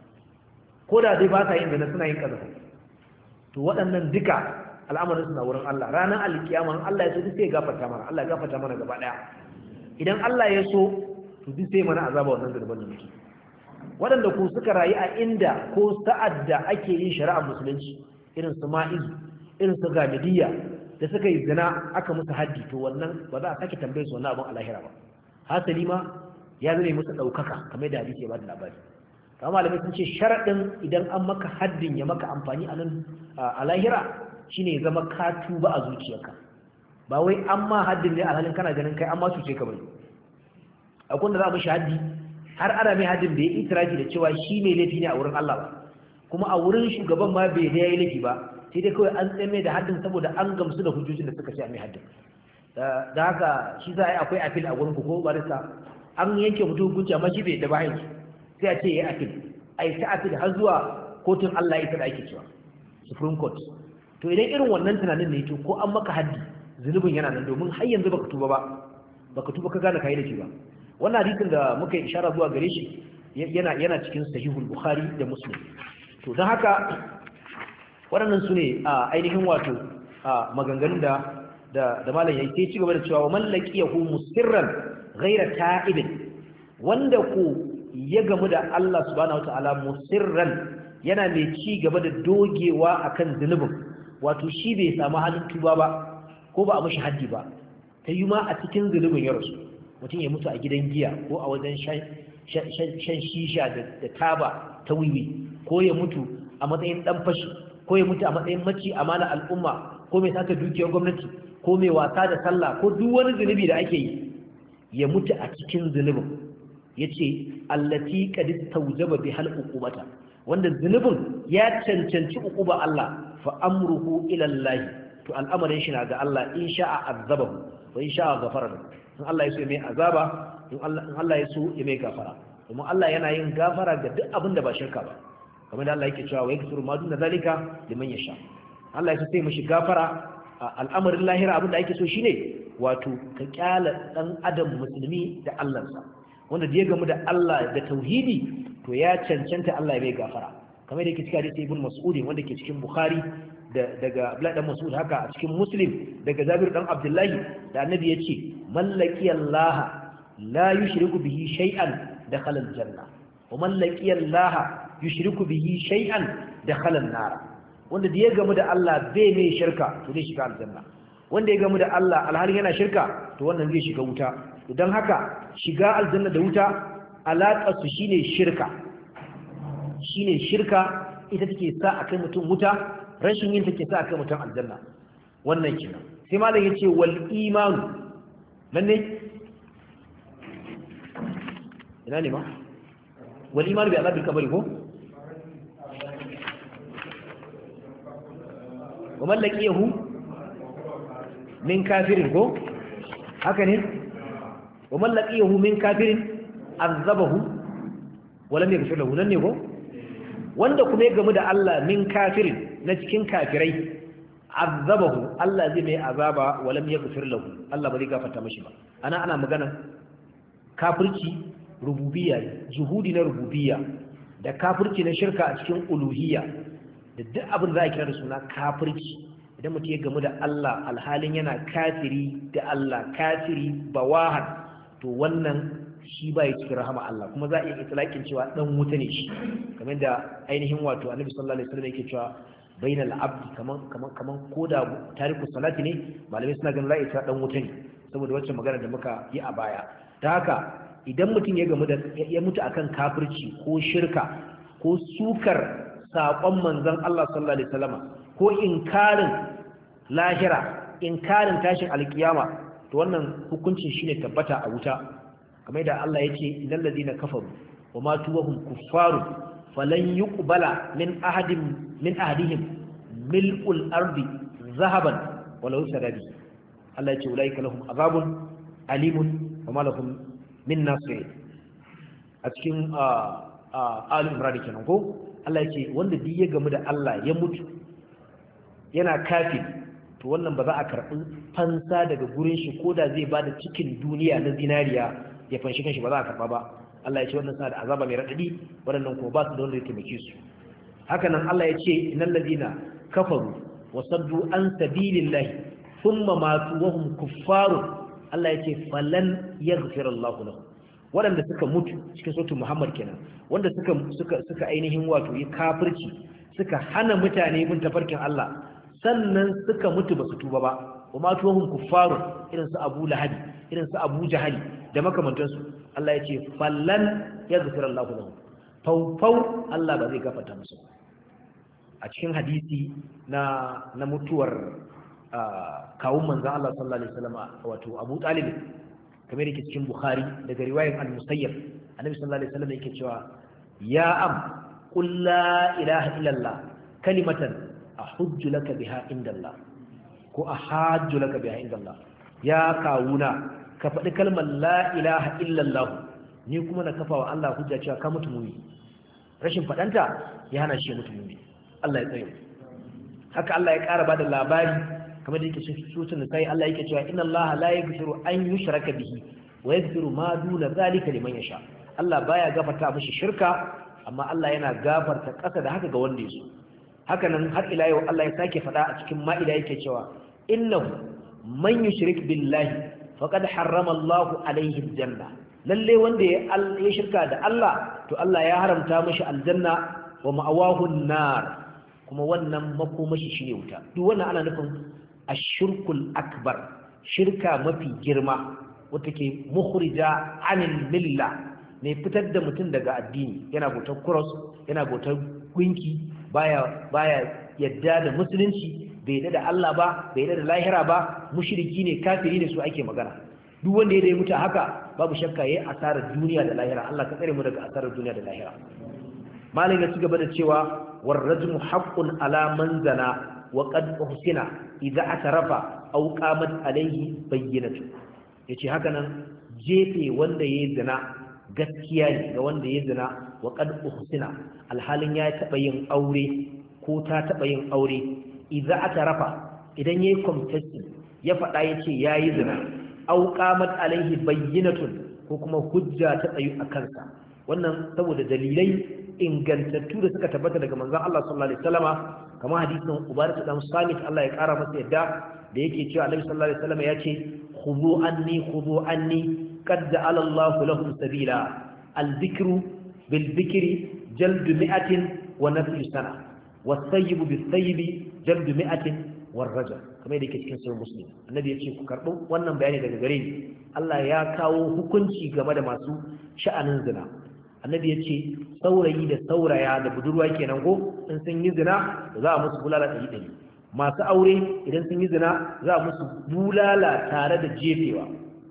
ko da dai ba sa yin zina suna yin kazafin to waɗannan duka al'amarin suna wurin Allah ranar alkiyama Allah ya so duk sai gafarta mana Allah ya gafarta mana gaba daya idan Allah ya so to duk sai mana azaba wannan zurban da muke waɗanda ku suka rayu a inda ko sa'ad da ake yin shari'ar musulunci irin su ma'iz irin su gamidiyya da suka yi zina aka musu haddi to wannan ba za a sake tambaye su wannan abin alahira ba hasali ma ya zame musu ɗaukaka kamar da hadisi ya ba da labari kamar malamai sun ce sharaɗin idan an maka haddin ya maka amfani a nan a lahira shine ya zama ka tuba a zuciyarka ba wai an ma haddin ne alhalin kana ganin kai an ma cuce ka bane akwai da za mu shi haddi har ana mai haddin da ya itirafi da cewa shi ne laifi ne a wurin Allah ba kuma a wurin shugaban ma bai da yayi laifi ba sai dai kawai an tsaye da haddin saboda an gamsu da hujjojin da suka ce a mai haddin da haka shi za a yi akwai afil a wurin ku ko barista an yanke mutum hukunci amma shi bai da ba aiki sai a ce ya yi afil a yi ta afil har zuwa kotun Allah ita da ake cewa Supreme Court to idan irin wannan tunanin ne to ko an maka haddi zunubin yana nan domin har yanzu baka tuba ka gane kai da shi ba wannan hadisin da muka yi ishara zuwa gare shi yana cikin sahihul bukhari da muslim to don haka waɗannan su ne a ainihin wato maganganun da malam yayi sai ci gaba da cewa wa man laqiyahu musirran ghayra ta'ibin wanda ku ya gamu da Allah subhanahu wataala musirran yana mai ci gaba da dogewa akan zunubin wato shi bai samu halin tuba ba ko ba a mashi haddi ba ta yi ma a cikin zunubin ya rasu mutum ya mutu a gidan giya ko a wajen shan shisha da taba ta wiwi ko ya mutu a matsayin dan fashi ko ya mutu a matsayin maci amana al'umma ko mai sata dukiyar gwamnati ko mai wasa da sallah ko duk wani zunubi da ake yi ya mutu a cikin zunubin yace allati qad tawjaba bi hal uqubata wanda zunubin ya cancanci uquba Allah fa amruhu ila Allah to al'amarin shi na ga Allah in sha'a azabahu wa in sha'a ghafara in Allah ya so mai azaba in Allah ya so ya mai gafara kuma Allah yana yin gafara ga duk abin da ba shirka ba kamar da Allah yake cewa wa yaghfiru ma duna zalika liman yasha Allah ya so sai mishi gafara al'amarin lahira abin da ake so shine wato ka kyala dan adam musulmi da Allahnsa wanda da ya gamu da Allah da tauhidi to ya cancanta Allah ya bai gafara kamar da yake cikin hadisi Ibn Mas'ud wanda ke cikin Bukhari daga Abdullah dan Mas'ud haka a cikin Muslim daga Jabir dan Abdullahi da Annabi yace mallaki Allah la yushriku bihi shay'an dakhala al-janna wa mallaki Allah yushriku bihi shay'an dakhala an-nar wanda da ya gamu da Allah bai mai shirka to zai shiga aljanna wanda ya gamu da Allah alhalin yana shirka to wannan zai shiga wuta don haka shiga aljanna da wuta alaƙar su shine shirka ita take sa akai mutum wuta rashin yin take sa akai mutum aljanna wannan kenan sai malam yace wal imanu nan ne ina ne ma wal imanu bi azabil qabri ko wa man laqiyahu min kafirin ko haka ne wa man laqiyahu min kafirin azabahu wa lam yaghfir lahu nan ne ko wanda kuma ya gamu da Allah min kafirin na cikin kafirai azabahu Allah zai mai azaba wa lam yaghfir lahu Allah ba zai gafarta mishi ba ana magana kafirci rububiyya juhudi na rububiyya da kafirci na shirka a cikin uluhiyya da duk abin da za a kira da suna kafirci idan mutum ya gamu da Allah alhalin yana kafiri da Allah kafiri bawahan to wannan shi ba ya cikin rahama Allah kuma za a iya itlaqin cewa dan wuta ne shi kamar da ainihin wato Annabi sallallahu alaihi wasallam yake cewa bainal abdi kaman koda tariku salati ne malamai suna ganin za a iya dan wuta ne saboda wacce magana da muka yi a baya ta haka idan mutum ya mutu akan kafirci ko shirka ko sukar saƙon manzon Allah sallallahu alaihi wasallam ko inkarin lahira inkarin tashin alkiyama to wannan hukuncin shine tabbata a wuta kamar da Allah yace innal ladina kafaru wa matu wa hum kuffaru falan yuqbala min ahadihim mil'ul ardi zahaban walau sadadi Allah yace ulaika lahum azabun alimun wa ma lahum min nasir a cikin al-imran kenan ko Allah yace wanda duk ya gamu da Allah ya mutu yana kafir to wannan ba za a karɓi fansa daga gurin shi ko da zai ba da cikin duniya na zinariya ya fanshi kanshi ba za a karɓa ba Allah ya ce wannan suna da azaba mai raɗaɗi waɗannan kuma ba su da wanda ya taimake su haka nan Allah ya ce innal ladina kafaru wa saddu an sabilillahi thumma matu wa hum kuffarun Allah ya ce falan yaghfir Allahu lahum waɗanda suka mutu cikin sautin Muhammad kenan wanda suka ainihin wato yi kafirci suka hana mutane bin tafarkin Allah sannan suka mutu ba su tuba ba wa ma tuwahum kuffarun irin su Abu Lahab irin su Abu Jahal da makamantansu Allah ya ce fallan yaghfir Allahu lahum fawfaw Allah ba zai gafarta musu a cikin hadisi na mutuwar kawun manzon Allah sallallahu alaihi wasallam wato Abu Talib kamar yake cikin Bukhari daga riwayar Al-Musayyab Annabi sallallahu alaihi wasallam yake cewa ya am qul la ilaha illallah kalimatan ahujju laka biha indallah ko ahajju laka biha indallah ya kawuna ka faɗi kalmar la ilaha illallah ni kuma na kafa wa Allah hujja cewa ka mutu mumi rashin faɗanta ya hana shi mutu mumi Allah ya tsare haka Allah ya ƙara bada labari kamar da yake cikin sutun da sai Allah yake cewa inna Allah la yaghfiru an yushraka bihi wa yaghfiru ma duna zalika liman yasha Allah baya gafarta mishi shirka amma Allah yana gafarta ƙasa da haka ga wanda ya so haka nan har ila yau Allah ya sake faɗa a cikin ma'ida yake cewa innahu man yushrik billahi faqad harrama Allahu alaihi aljanna lalle wanda ya shirka da Allah to Allah ya haramta mishi aljanna wa ma'awahu an-nar kuma wannan makomashi shine wuta duk wannan ana nufin ashirkul akbar shirka mafi girma wata ke mukhrija anil milla ne fitar da mutum daga addini yana bautar cross yana bautar gunki baya yadda da musulunci bai yadda da Allah ba bai yadda da lahira ba mushriki ne kafiri ne su ake magana duk wanda ya mutu haka babu shakka yayi asarar duniya da lahira Allah ka tsare mu daga asarar duniya da lahira malin ya ci gaba da cewa war rajmu haqqun ala man zana wa qad uhsina idza atarafa aw qamat alayhi bayyinatu yace haka nan jefe wanda yayi zina gaskiya ne ga wanda yayi zina wa qad uhsina alhalin ya taba yin aure ko ta taba yin aure idza atarafa idan yayi confession ya fada yace yayi zina aw qamat alayhi bayyinatun ko kuma hujja ta tsayu a kansa wannan saboda dalilai ingantattu da suka tabbata daga manzon Allah sallallahu alaihi wasallama kamar hadisin Ubadah dan Samit Allah ya kara masa yadda da yake cewa Annabi sallallahu alaihi wasallama yace khudhu anni qad ja'ala Allahu lahum sabila al-dhikru bil dhikri jaldu mi'atin wa nafyu sana was-sayyibu bis-sayyibi jaldu mi'atin war rajam kamar yadda yake cikin sahih muslim annabi ya ce ku karɓi wannan bayani daga gare ni Allah ya kawo hukunci game da masu sha'anin zina annabi ya ce saurayi da sauraya da budurwa kenan ko in sun yi zina za a musu bulala 100 masu aure idan sun yi zina za a musu bulala tare da jefewa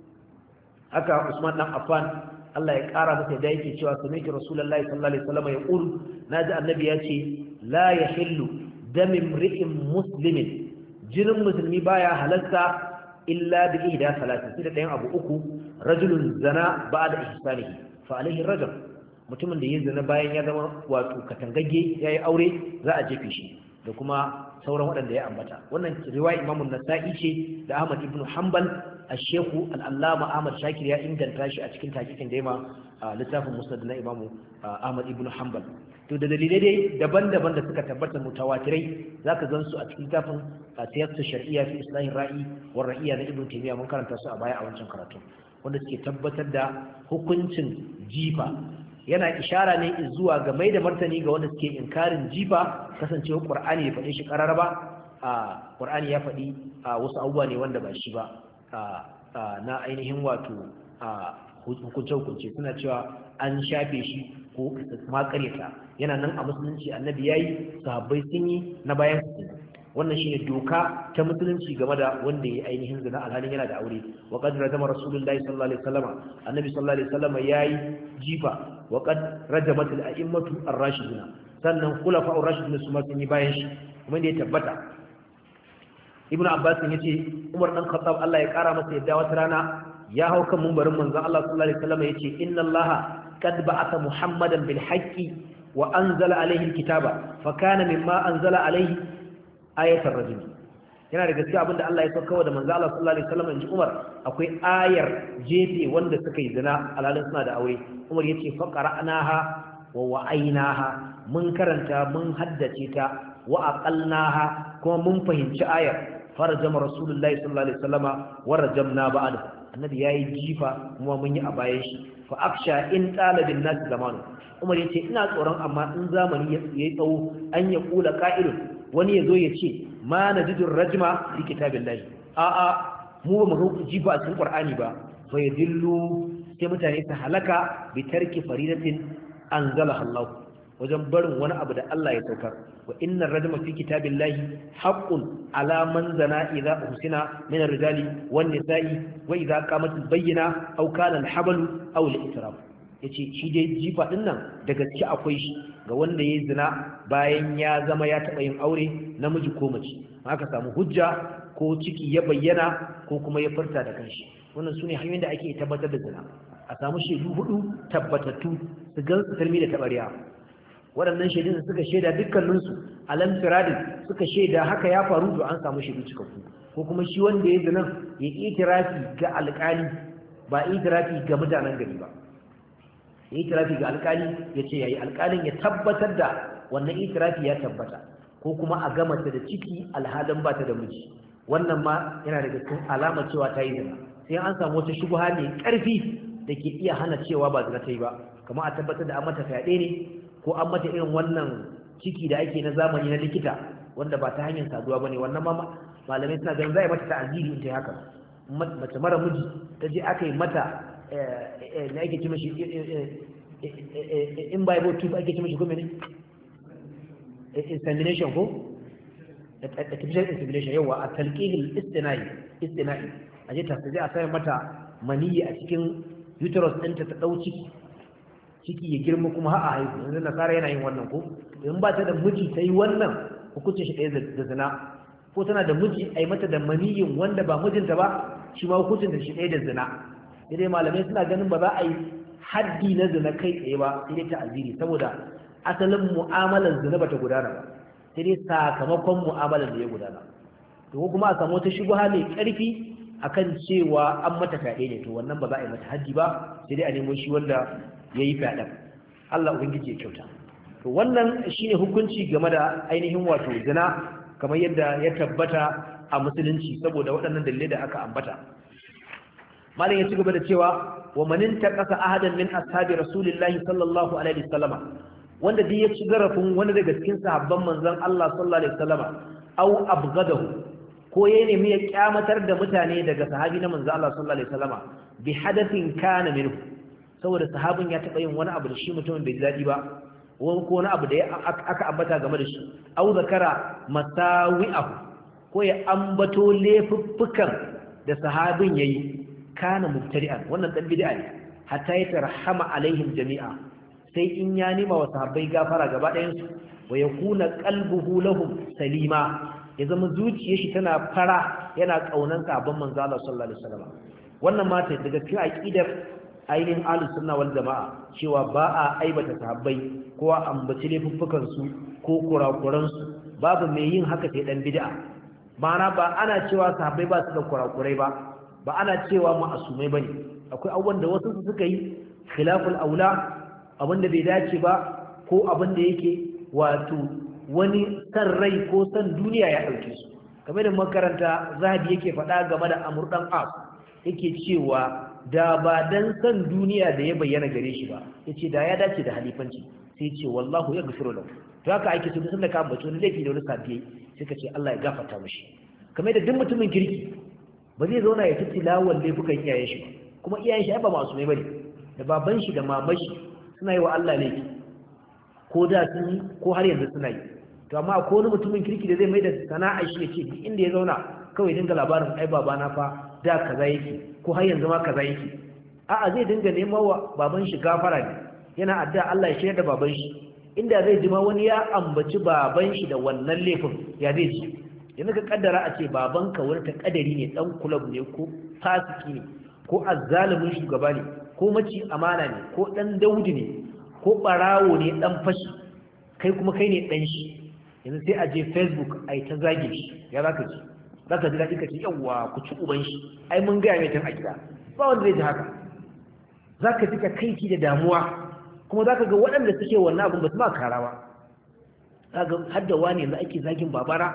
haka Usman dan Affan Allah ya kara masa da yake cewa sunnati rasulullahi sallallahu alaihi wasallam ya qul naji annabi ya ce la yahillu dami imri'in muslimin jinin musulmi baya halarta illa bi ihda salatin sai da ɗayan abu uku rajulun zana ba'da ihsanihi fa alaihi rajul mutumin da ya zina bayan ya zama wato katangagge yayi aure za a jefe shi da kuma sauran waɗanda ya ambata wannan riwaya Imam An-Nasa'i ce da Ahmad ibn Hanbal al-Sheikh al-Allama Ahmad Shakir ya inganta shi a cikin taqiqin da yema littafin Musnad na Imam Ahmad ibn Hanbal to da dalilai dai daban-daban da suka tabbata mutawatirai zaka gansu a cikin littafin Siyasatu Shar'iyya fi Islahi Ra'i war Ra'iyya na Ibn Taymiyyah mun karanta su a baya a wancan karatu wanda suke tabbatar da hukuncin jifa yana ishara ne zuwa ga mai da martani ga wanda suke inkarin jifa kasancewa Qur'ani ya faɗe shi karara ba Qur'ani ya faɗi wasu abubuwa ne wanda ba shi ba na ainihin wato hukunce-hukunce suna cewa an shafe shi ko ma karyata yana nan a musulunci annabi yayi sahabbai sun yi na bayan su wannan shine doka ta musulunci game da wanda yayi ainihin zina alhalin yana da aure wa qad rajama rasulullahi sallallahu alaihi wasallam annabi sallallahu alaihi wasallam yayi jifa wa qad rajamat al-a'immatu ar-rashiduna sannan khulafa ar-rashiduna su ma sun yi bayan shi kuma da ya tabbata ibnu abbas yace umar dan khattab Allah ya kara masa yadda wata rana ya hau kan mumbarin manzon Allah sallallahu alaihi wasallam yace inna allaha qad ba'atha muhammadan bil haqqi wa anzala alaihi al-kitaba fa kana mimma anzala alaihi ayatul rajul yana da gaskiya abinda Allah ya sauka da manzo Allah sallallahu alaihi wasallam inji Umar akwai ayar jefe wanda suka yi zina alalin suna da aure Umar yace fa qara'naha wa wa'aynaha mun karanta mun haddace ta wa aqalnaha kuma mun fahimci ayar farjama rasulullahi sallallahu alaihi wasallama wa rajamna ba'da annabi yayi jifa kuma mun yi a bayan shi fa aksha in talabin nas zamanu Umar yace ina tsoron amma in zamani yayi tsawo an ya kula qa'ilun wani ya zo ya ce ma na jidin rajima fi kitabin lahi a'a mu ba mu jifa a cikin qur'ani ba fa yadillu sai mutane su halaka bi tarki faridatin anzalaha Allah wajen barin wani abu da Allah ya saukar wa innar rajma fi kitabin lahi haqqun ala man zana idza usina min ar-rijali wan nisa'i wa idza qamat al-bayyina aw kana al-hablu aw al-israf yace shi dai jifa din nan da gaske akwai shi ga wanda yayi zina bayan ya zama ya taba yin aure namiji ko mace haka samu hujja ko ciki ya bayyana ko kuma ya furta da kanshi wannan sune hanyoyin da ake tabbatar da zina a samu shaidu hudu tabbatattu su gansu tarmi da tabariya waɗannan shaidun suka shaida dukkaninsu alam firadin suka shaida haka ya faru to an samu shaidu cikakku ko kuma shi wanda ya zina ya itirafi ga alƙali ba itirafi ga mutanen gari ba ya itirafi ga alƙali ya ce yayi alƙalin ya tabbatar da wannan itirafi ya tabbata ko kuma a gama ta da ciki alhalin ba ta da miji wannan ma yana daga cikin alama cewa ta yi zina sai an samu wata shubha ne ƙarfi da ke iya hana cewa ba zina ta yi ba kamar a tabbatar da an mata fyaɗe ne ko an mata irin wannan ciki da ake na zamani na likita wanda ba ta hanyar saduwa ba ne wannan ma malamai suna ganin za a yi mata ta'aziri in ta yi haka mace mara miji ta je aka yi mata na ake ce mashi in bible tube ake ce mashi ko mene insemination ko artificial insemination yawa a talqihil istina'i a je ta sai a sai mata maniyi a cikin uterus ɗinta ta ɗau ciki ya girma kuma har a haihu yanzu nasara yana yin wannan ko in ba ta da miji ta yi wannan hukuncin shi ɗaya da zina ko tana da miji a yi mata da maniyin wanda ba mijinta ba shi ma hukuncin da shi ɗaya da zina sai dai malamai suna ganin ba za a yi haddi na zina kai tsaye ba sai dai ta'aziri saboda asalin mu'amalar zina ba ta gudana ba sai dai sakamakon mu'amalar da ya gudana to ko kuma a samu wata shubha mai ƙarfi akan cewa an mata fyaɗe ne to wannan ba za a yi mata haddi ba sai dai a nemo shi wanda ya yi fyaɗen Allah ubangiji ya kyauta to wannan shine hukunci game da ainihin wato zina kamar yadda ya tabbata a musulunci saboda waɗannan dalilai da aka ambata malam ya ci gaba da cewa wa manin taqasa ahadan min ashabi rasulillahi sallallahu alaihi wasallama wanda duk ya ci zarafin wani daga cikin sahabban manzon Allah sallallahu alaihi wasallama aw abghadahu ko ya nemi ya kyamatar da mutane daga sahabi na manzo Allah sallallahu alaihi wasallama bi hadathin kana minhu saboda sahabin ya taba yin wani abu da shi mutumin bai daɗi ba ko wani abu da aka ambata game da shi au zakara masawi'ahu ko ya ambato laifuffukan da sahabin yayi kana mubtadi'an wannan dan bid'a ne hatta ya tarhama alaihim jami'a sai in ya nima wa sahabbai gafara gaba ɗayan su wa yakuna qalbuhu lahum salima ya zama zuciyar shi tana fara yana kaunan sabon manzo Allah sallallahu alaihi wasallam wannan ma ta daga cikin aqidar ainihin ahlus sunna wal jamaa cewa ba a aibata sahabbai ko a ambaci laifuffukan su ko kurakuran su babu mai yin haka sai dan bid'a ma'ana ba ana cewa sahabbai ba su da kurakurai ba ana cewa ma'asumai bane akwai abubuwan da wasu suka yi khilaful aula abinda bai dace ba ko abinda yake wato wani san rai ko san duniya ya ɗauke su kamar da makaranta zahabi yake faɗa game da amur ɗan as yake cewa da ba dan san duniya da ya bayyana gare shi ba yace da ya dace da halifanci sai ce wallahu ya gafiru lahu to haka ake so sun da ka ambaci wani laifi da wani safiye sai ka ce Allah ya gafarta mishi kamar da duk mutumin kirki ba zai zauna ya tattila lawan laifukan iyayen shi ba kuma iyayen shi ba masu mai bane da baban shi da maman shi suna yi wa Allah laifi ko da sun yi ko har yanzu suna yi to amma ko wani mutumin kirki da zai mai da sana'ar shi yake duk inda ya zauna kawai dinga labarin ai babana fa da kaza yake ko har yanzu ma kaza yake a'a zai dinga neman wa baban shi gafara ne yana addu'a Allah ya shirya da baban shi inda zai ji ma wani ya ambaci baban shi da wannan laifin ya zai ji yanzu ka kaddara a ce babanka wani ta kadari ne dan kulab ne ko fasiki ne ko azzalimin shugaba ne ko maci amana ne ko dan daudi ne ko barawo ne dan fashi kai kuma kai ne dan shi yanzu sai a je Facebook ai ta zage shi ya zaka ji daɗi ka ce yawwa ku ci uban shi ai mun gaya mai tun a gida ba wanda zai ji haka zaka ji kaiti da damuwa kuma zaka ga waɗanda suke wannan abin ba su ma karawa zaka hadda wani yanzu ake zagin babara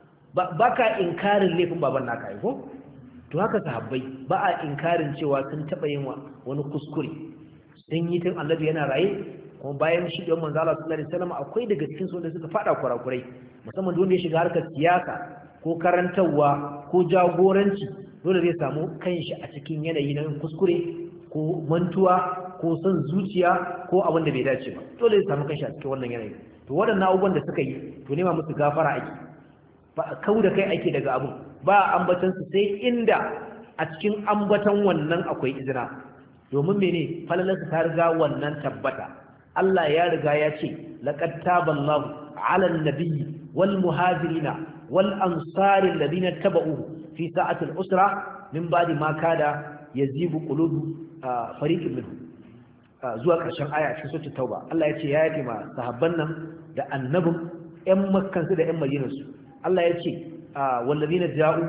ba ka inkarin laifin baban naka yi ko to haka sahabbai ba a inkarin cewa sun taɓa yin wani kuskure sun yi tun annabi yana raye kuma bayan shi ɗan manzo Allah sallallahu alaihi wasallam akwai daga cikin su da suka fada kurakurai musamman wanda ya shiga harkar siyasa ko karantarwa ko jagoranci dole zai samu kanshi a cikin yanayi na kuskure ko mantuwa ko son zuciya ko abin da bai dace ba dole zai samu kanshi a cikin wannan yanayi to waɗannan abubuwan da suka yi to nema musu gafara ake ba kau da kai ake daga abu ba ambatan su sai inda a cikin ambatan wannan akwai izina domin mene falalarsa ta riga wannan tabbata Allah ya riga ya ce laqad taballahu 'alan nabiyyi wal muhajirina wal ansari alladhina tabauhu fi sa'ati al-usra min ba'di ma kada yazibu qulubu fariqin minhum zuwa ƙarshen aya cikin suratul tauba Allah ya ce ya yafe ma sahabban nan da annabin ƴan makkan su da ƴan madinan su Allah ya ce wallazina ja'u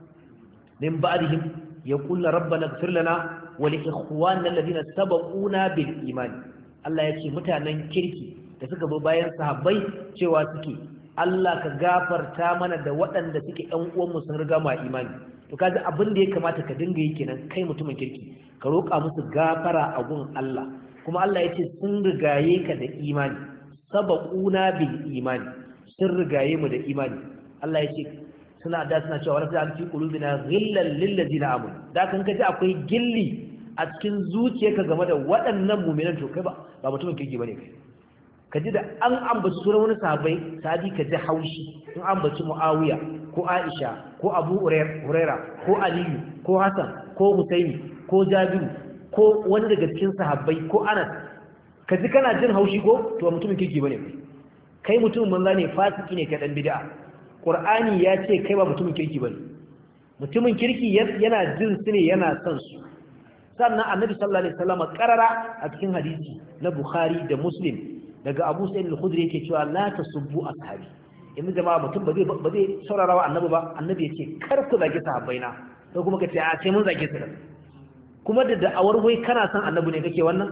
min ba'dihim yaquluna rabbana ighfir lana wa li ikhwanina alladhina sabaquna bil iman Allah ya ce mutanen kirki da suka bi bayan sahabbai cewa suke Allah ka gafarta mana da waɗanda suke ƴan uwanmu sun riga mu imani to kaji abin da ya kamata ka dinga yi kenan kai mutumin kirki ka roƙa musu gafara a gun Allah kuma Allah ya ce sun rigaye ka da imani sabaquna bil imani sun rigaye mu da imani Allah ya ce suna cewa wala ta'al fi qulubina ghillan lil ladina amanu da kan kaji akwai gilli a cikin zuciyarka game da waɗannan mu'minan to kai ba mutumin kirki bane kai kaji da an ambaci sunan wani sahabi ka ji haushi in ambaci Muawiya ko Aisha ko Abu Huraira ko Aliyu ko Hassan ko Husaini ko Jabiru ko wani daga cikin sahabbai ko Anas kaji kana jin haushi ko to mutumin kirki bane kai mutumin manza ne fasiki ne ka dan bid'a Qur'ani ya ce kai ba mutumin kirki bane mutumin kirki yana jin su ne yana son su sannan Annabi sallallahu alaihi wasallam karara a cikin hadisi na Bukhari da Muslim daga Abu Sa'id al-Khudri yake cewa la tasubbu ashabi yanzu jama'a mutum ba zai saurara wa Annabi ba Annabi yace kar ku zage sahabbaina ko kuma kace a sai mun zage su kuma da da'awar wai kana san Annabi ne kake wannan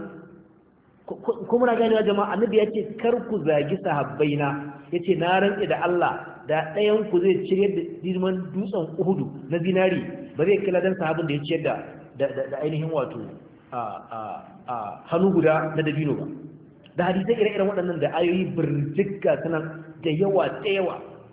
kuma na gani jama'a Annabi yace kar ku zage sahabbaina yace na rantsi da Allah da ɗayan ku zai cire da dirman dutsen Uhudu na zinari ba zai kila dan sahabin da ya ciyar da ainihin wato hannu guda na dabino ba da hadisai ire-iren waɗannan da ayoyi birjikka suna da yawa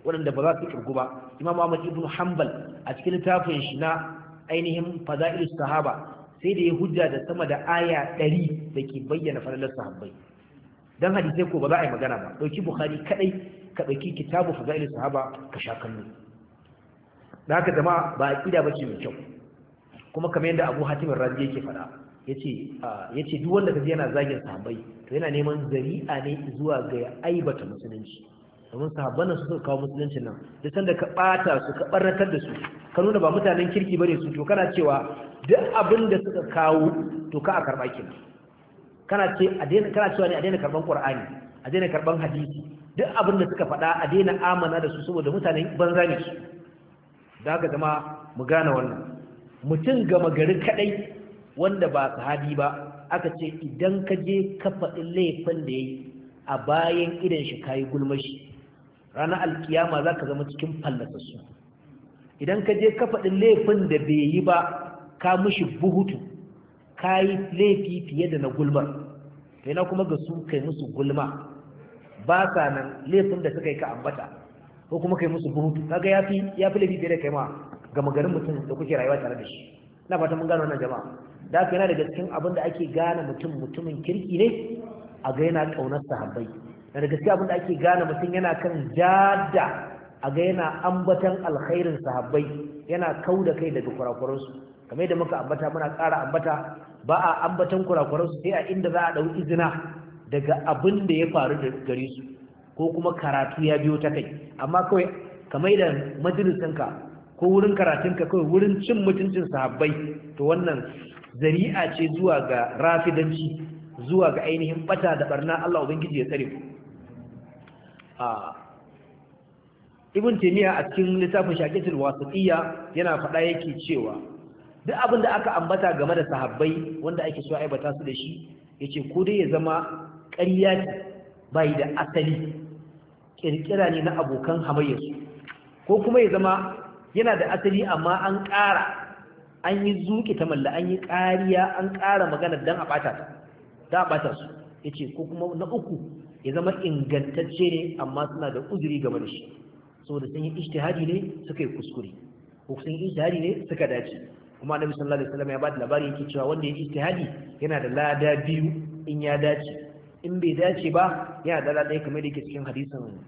waɗanda ba za su kirgu ba. Imam Ahmad ibn Hanbal a cikin littafin shi na ainihin Fadailus Sahaba sai da ya hujja da sama da aya 100 da ke bayyana falalar sahabbai. Dan hadisai ko ba za a yi magana ba. Dauki Bukhari kadai ka dauki kitabu Fadailus Sahaba ka sha kallo. Da haka jama'a ba aqida bace mai kyau. Kuma kamar yadda Abu Hatim Razi yake faɗa yace duk wanda kaje yana zagin sahabbai to yana neman zari'a ne zuwa ga aibata musulunci. Domin sahabban su suka kawo musuluncin nan da sanda ka bata su ka barnatar da su ka nuna ba mutanen kirki bane su to kana cewa duk abin da suka kawo to ka a karba kin kana cewa ne a daina karban Qur'ani a daina karban hadisi duk abin da suka faɗa a daina amana da su saboda mutanen banza ne su. Da haka zama mu gane wannan mutum gama gari kadai wanda ba sahabi ba aka ce idan ka je ka faɗi laifin da yayi a bayan idan shi kayi gulmashi ranar alkiyama za ka zama cikin fallasassu. Idan ka je ka faɗi laifin da bai yi ba ka mushi buhutu ka yi laifi fiye da na gulmar kai na kuma ga su kai musu gulma ba sa nan laifin da suka yi ka ambata ko kuma kai musu buhutu kaga ya fi laifi fiye da kai ma gama garin mutum da kuke rayuwa tare da shi. Na fata mun gano wannan jama'a. Da haka yana daga cikin abin da ake gane mutumin kirki ne a ga yana ƙaunar sahabbai. Da gaskiya abin da ake gane mutum yana kan jada a ga yana ambatan alkhairin sahabbai yana kau da kai daga kurakuransu kamar yadda muka ambata muna ƙara ambata ba a ambatan kurakuransu sai a inda za a ɗau izina daga abin da ya faru da gare su ko kuma karatu ya biyo ta kai amma kawai kamar da majalisinka ko wurin karatunka kawai wurin cin mutuncin sahabbai to wannan zari'a ce zuwa ga rafidanci zuwa ga ainihin bata da barna Allah ubangiji ya tsare ku. Ibn Taymiyyah a cikin littafin Shaqiqatul Wasitiyya yana faɗa yake cewa duk abin da aka ambata game da sahabbai wanda ake so aibata su da shi yace ko dai ya zama ƙarya ce bai da asali kirkira ne na abokan hamayyarsu ko kuma ya zama yana da asali amma an ƙara an yi zuƙi ta malla an yi ƙariya an ƙara magana don a ɓata su yace ko kuma na uku ya zama ingantacce ne amma suna da uzuri game da shi saboda sun yi ijtihadi ne suka yi kuskure ko sun yi ijtihadi ne suka dace kuma annabi sallallahu alaihi wasallam ya ba da labari yake cewa wanda ya ijtihadi yana da lada biyu in ya dace in bai dace ba yana da lada kamar da yake cikin hadisin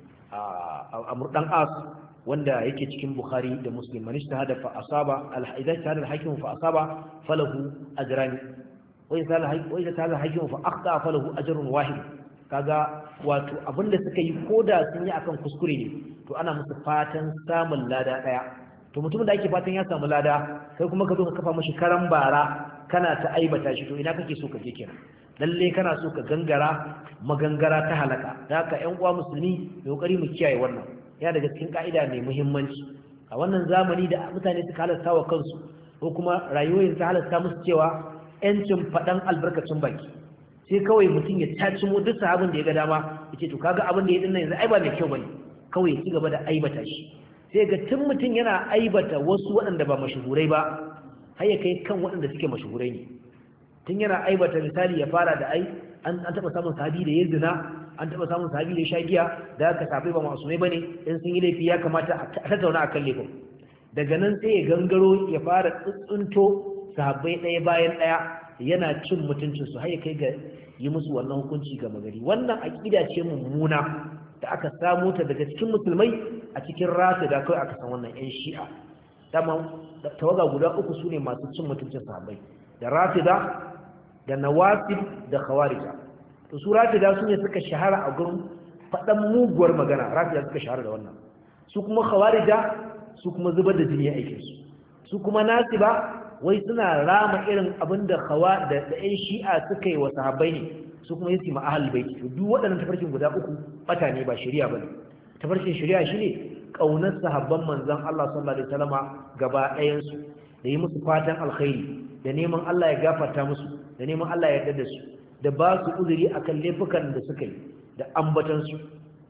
Amr dan As wanda yake cikin Bukhari da Muslim man ijtahada fa asaba al-idha ijtahada al-hakim fa asaba falahu ajran wa idha ijtahada al-hakim fa akhta falahu ajrun wahid kaga wato abinda suka yi koda sun yi akan kuskure ne to ana musu fatan samun lada daya to mutumin da ake fatan ya samu lada kai kuma ka zo ka kafa mashi karan bara kana ta aibata shi to ina kake so ka je kenan lalle kana so ka gangara magangara ta halaka da haka ƴan uwa musulmi mai kokari mu kiyaye wannan yana daga cikin ka'ida mai muhimmanci a wannan zamani da mutane suka halasta wa kansu ko kuma rayuwar ta halasta musu cewa ƴancin faɗan albarkacin baki sai kawai mutum ya taci mu duk sahabin da ya ga dama yace to kaga abin da ya dinnan yanzu ai ba mai kyau bane kawai ya ci gaba da aibata shi sai ga tun mutum yana aibata wasu waɗanda ba mashuhurai ba har ya kai kan waɗanda suke mashuhurai ne tun yana aibata misali ya fara da ai an taɓa samun sahabi da ya zina an taɓa samun sahabi da ya sha giya da aka sahabbai ba masumai bane in sun yi laifi ya kamata a tattauna akan laifin daga nan sai ya gangaro ya fara tsuntsunto sahabbai ɗaya bayan ɗaya yana cin mutuncinsu har ya kai ga yi musu wannan hukunci ga magari wannan aƙida ce mummuna da aka samu ta daga cikin musulmai a cikin rafida kawai aka san wannan 'yan shi'a dama tawaga guda uku su ne masu cin mutuncin sahabbai da rafida da nawasib da khawarija to su rafida su ne suka shahara a gurin faɗan muguwar magana rafida suka shahara da wannan su kuma khawarija su kuma zubar da jini aikinsu su kuma nasiba wai suna rama irin abin da hawa da 'yan shi'a suka yi wa sahabbai ne su kuma yasi ma ahal baiti duk waɗannan tafarkin guda uku bata ne ba shari'a bane tafarkin shari'a shine kaunar sahabban manzon Allah sallallahu alaihi wasallama gaba ɗayan su da yi musu fatan alkhairi da neman Allah ya gafarta musu da neman Allah ya yarda da su da ba su uzuri akan laifukan da suka yi da ambatan su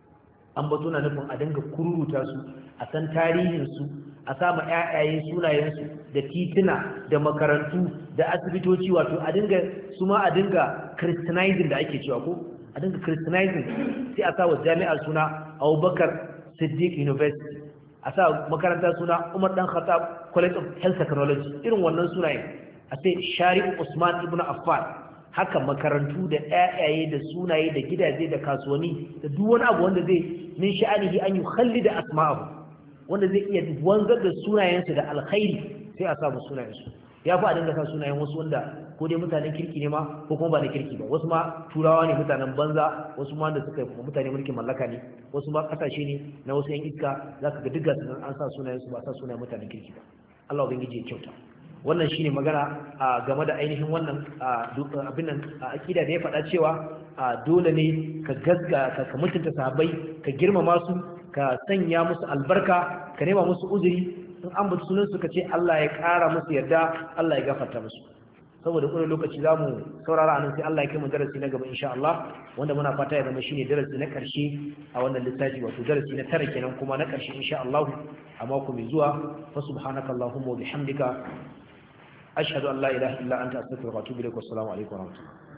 ambato na nufin a dinga kururuta su a san tarihin su a sama ƴaƴaye sunayensu da tituna da makarantu da asibitoci wato a dinga su ma a dinga christianizing da ake cewa ko a dinga christianizing sai a sawa jami'ar suna Abubakar Siddiq University, a sa makaranta suna Umar dan Khattab College of Health Technology, irin wannan sunayen, a sai Shari'u Usman ibn Affan. Haka makarantu da ƴaƴaye da sunaye da gidaje da kasuwanni da duk wani abu wanda zai min sha'anihi an yukhalli da asma'ahu, wanda zai iya wanzar da sunayensu da alkhairi, sai a samu sunayensu. Ya fi a dinga sa sunayen wasu wanda ko dai mutanen kirki ne ma ko kuma ba na kirki ba, wasu ma turawa ne mutanen banza, wasu ma da suka yi mutane mulkin mallaka ne, wasu ma kasashe ne na wasu yan iska, za ka ga duk gasu an sa sunayensu ba sa sunayen mutanen kirki ba. Allah ubangiji ya kyauta. Wannan shine magana game da ainihin wannan abin nan akida da ya faɗa cewa dole ne ka ka mutunta sahabbai, ka girmama su, ka sanya musu albarka, ka nema musu uzuri, in an bata sunan suka ce Allah ya ƙara musu yarda, Allah ya gafarta musu. Saboda kuma lokaci za mu saurara anan, sai Allah ya kai mu darasi na gaba insha Allah, wanda muna fata ya zama shine darasi na ƙarshe a wannan littafi, wato darasi na 9 kenan kuma na ƙarshe insha Allah a mako mai zuwa. Fa subhanakallahumma wa bihamdika ashhadu an la ilaha illa anta astaghfiruka wa atubu ilaik. Wassalamu alaikum wa rahmatullahi.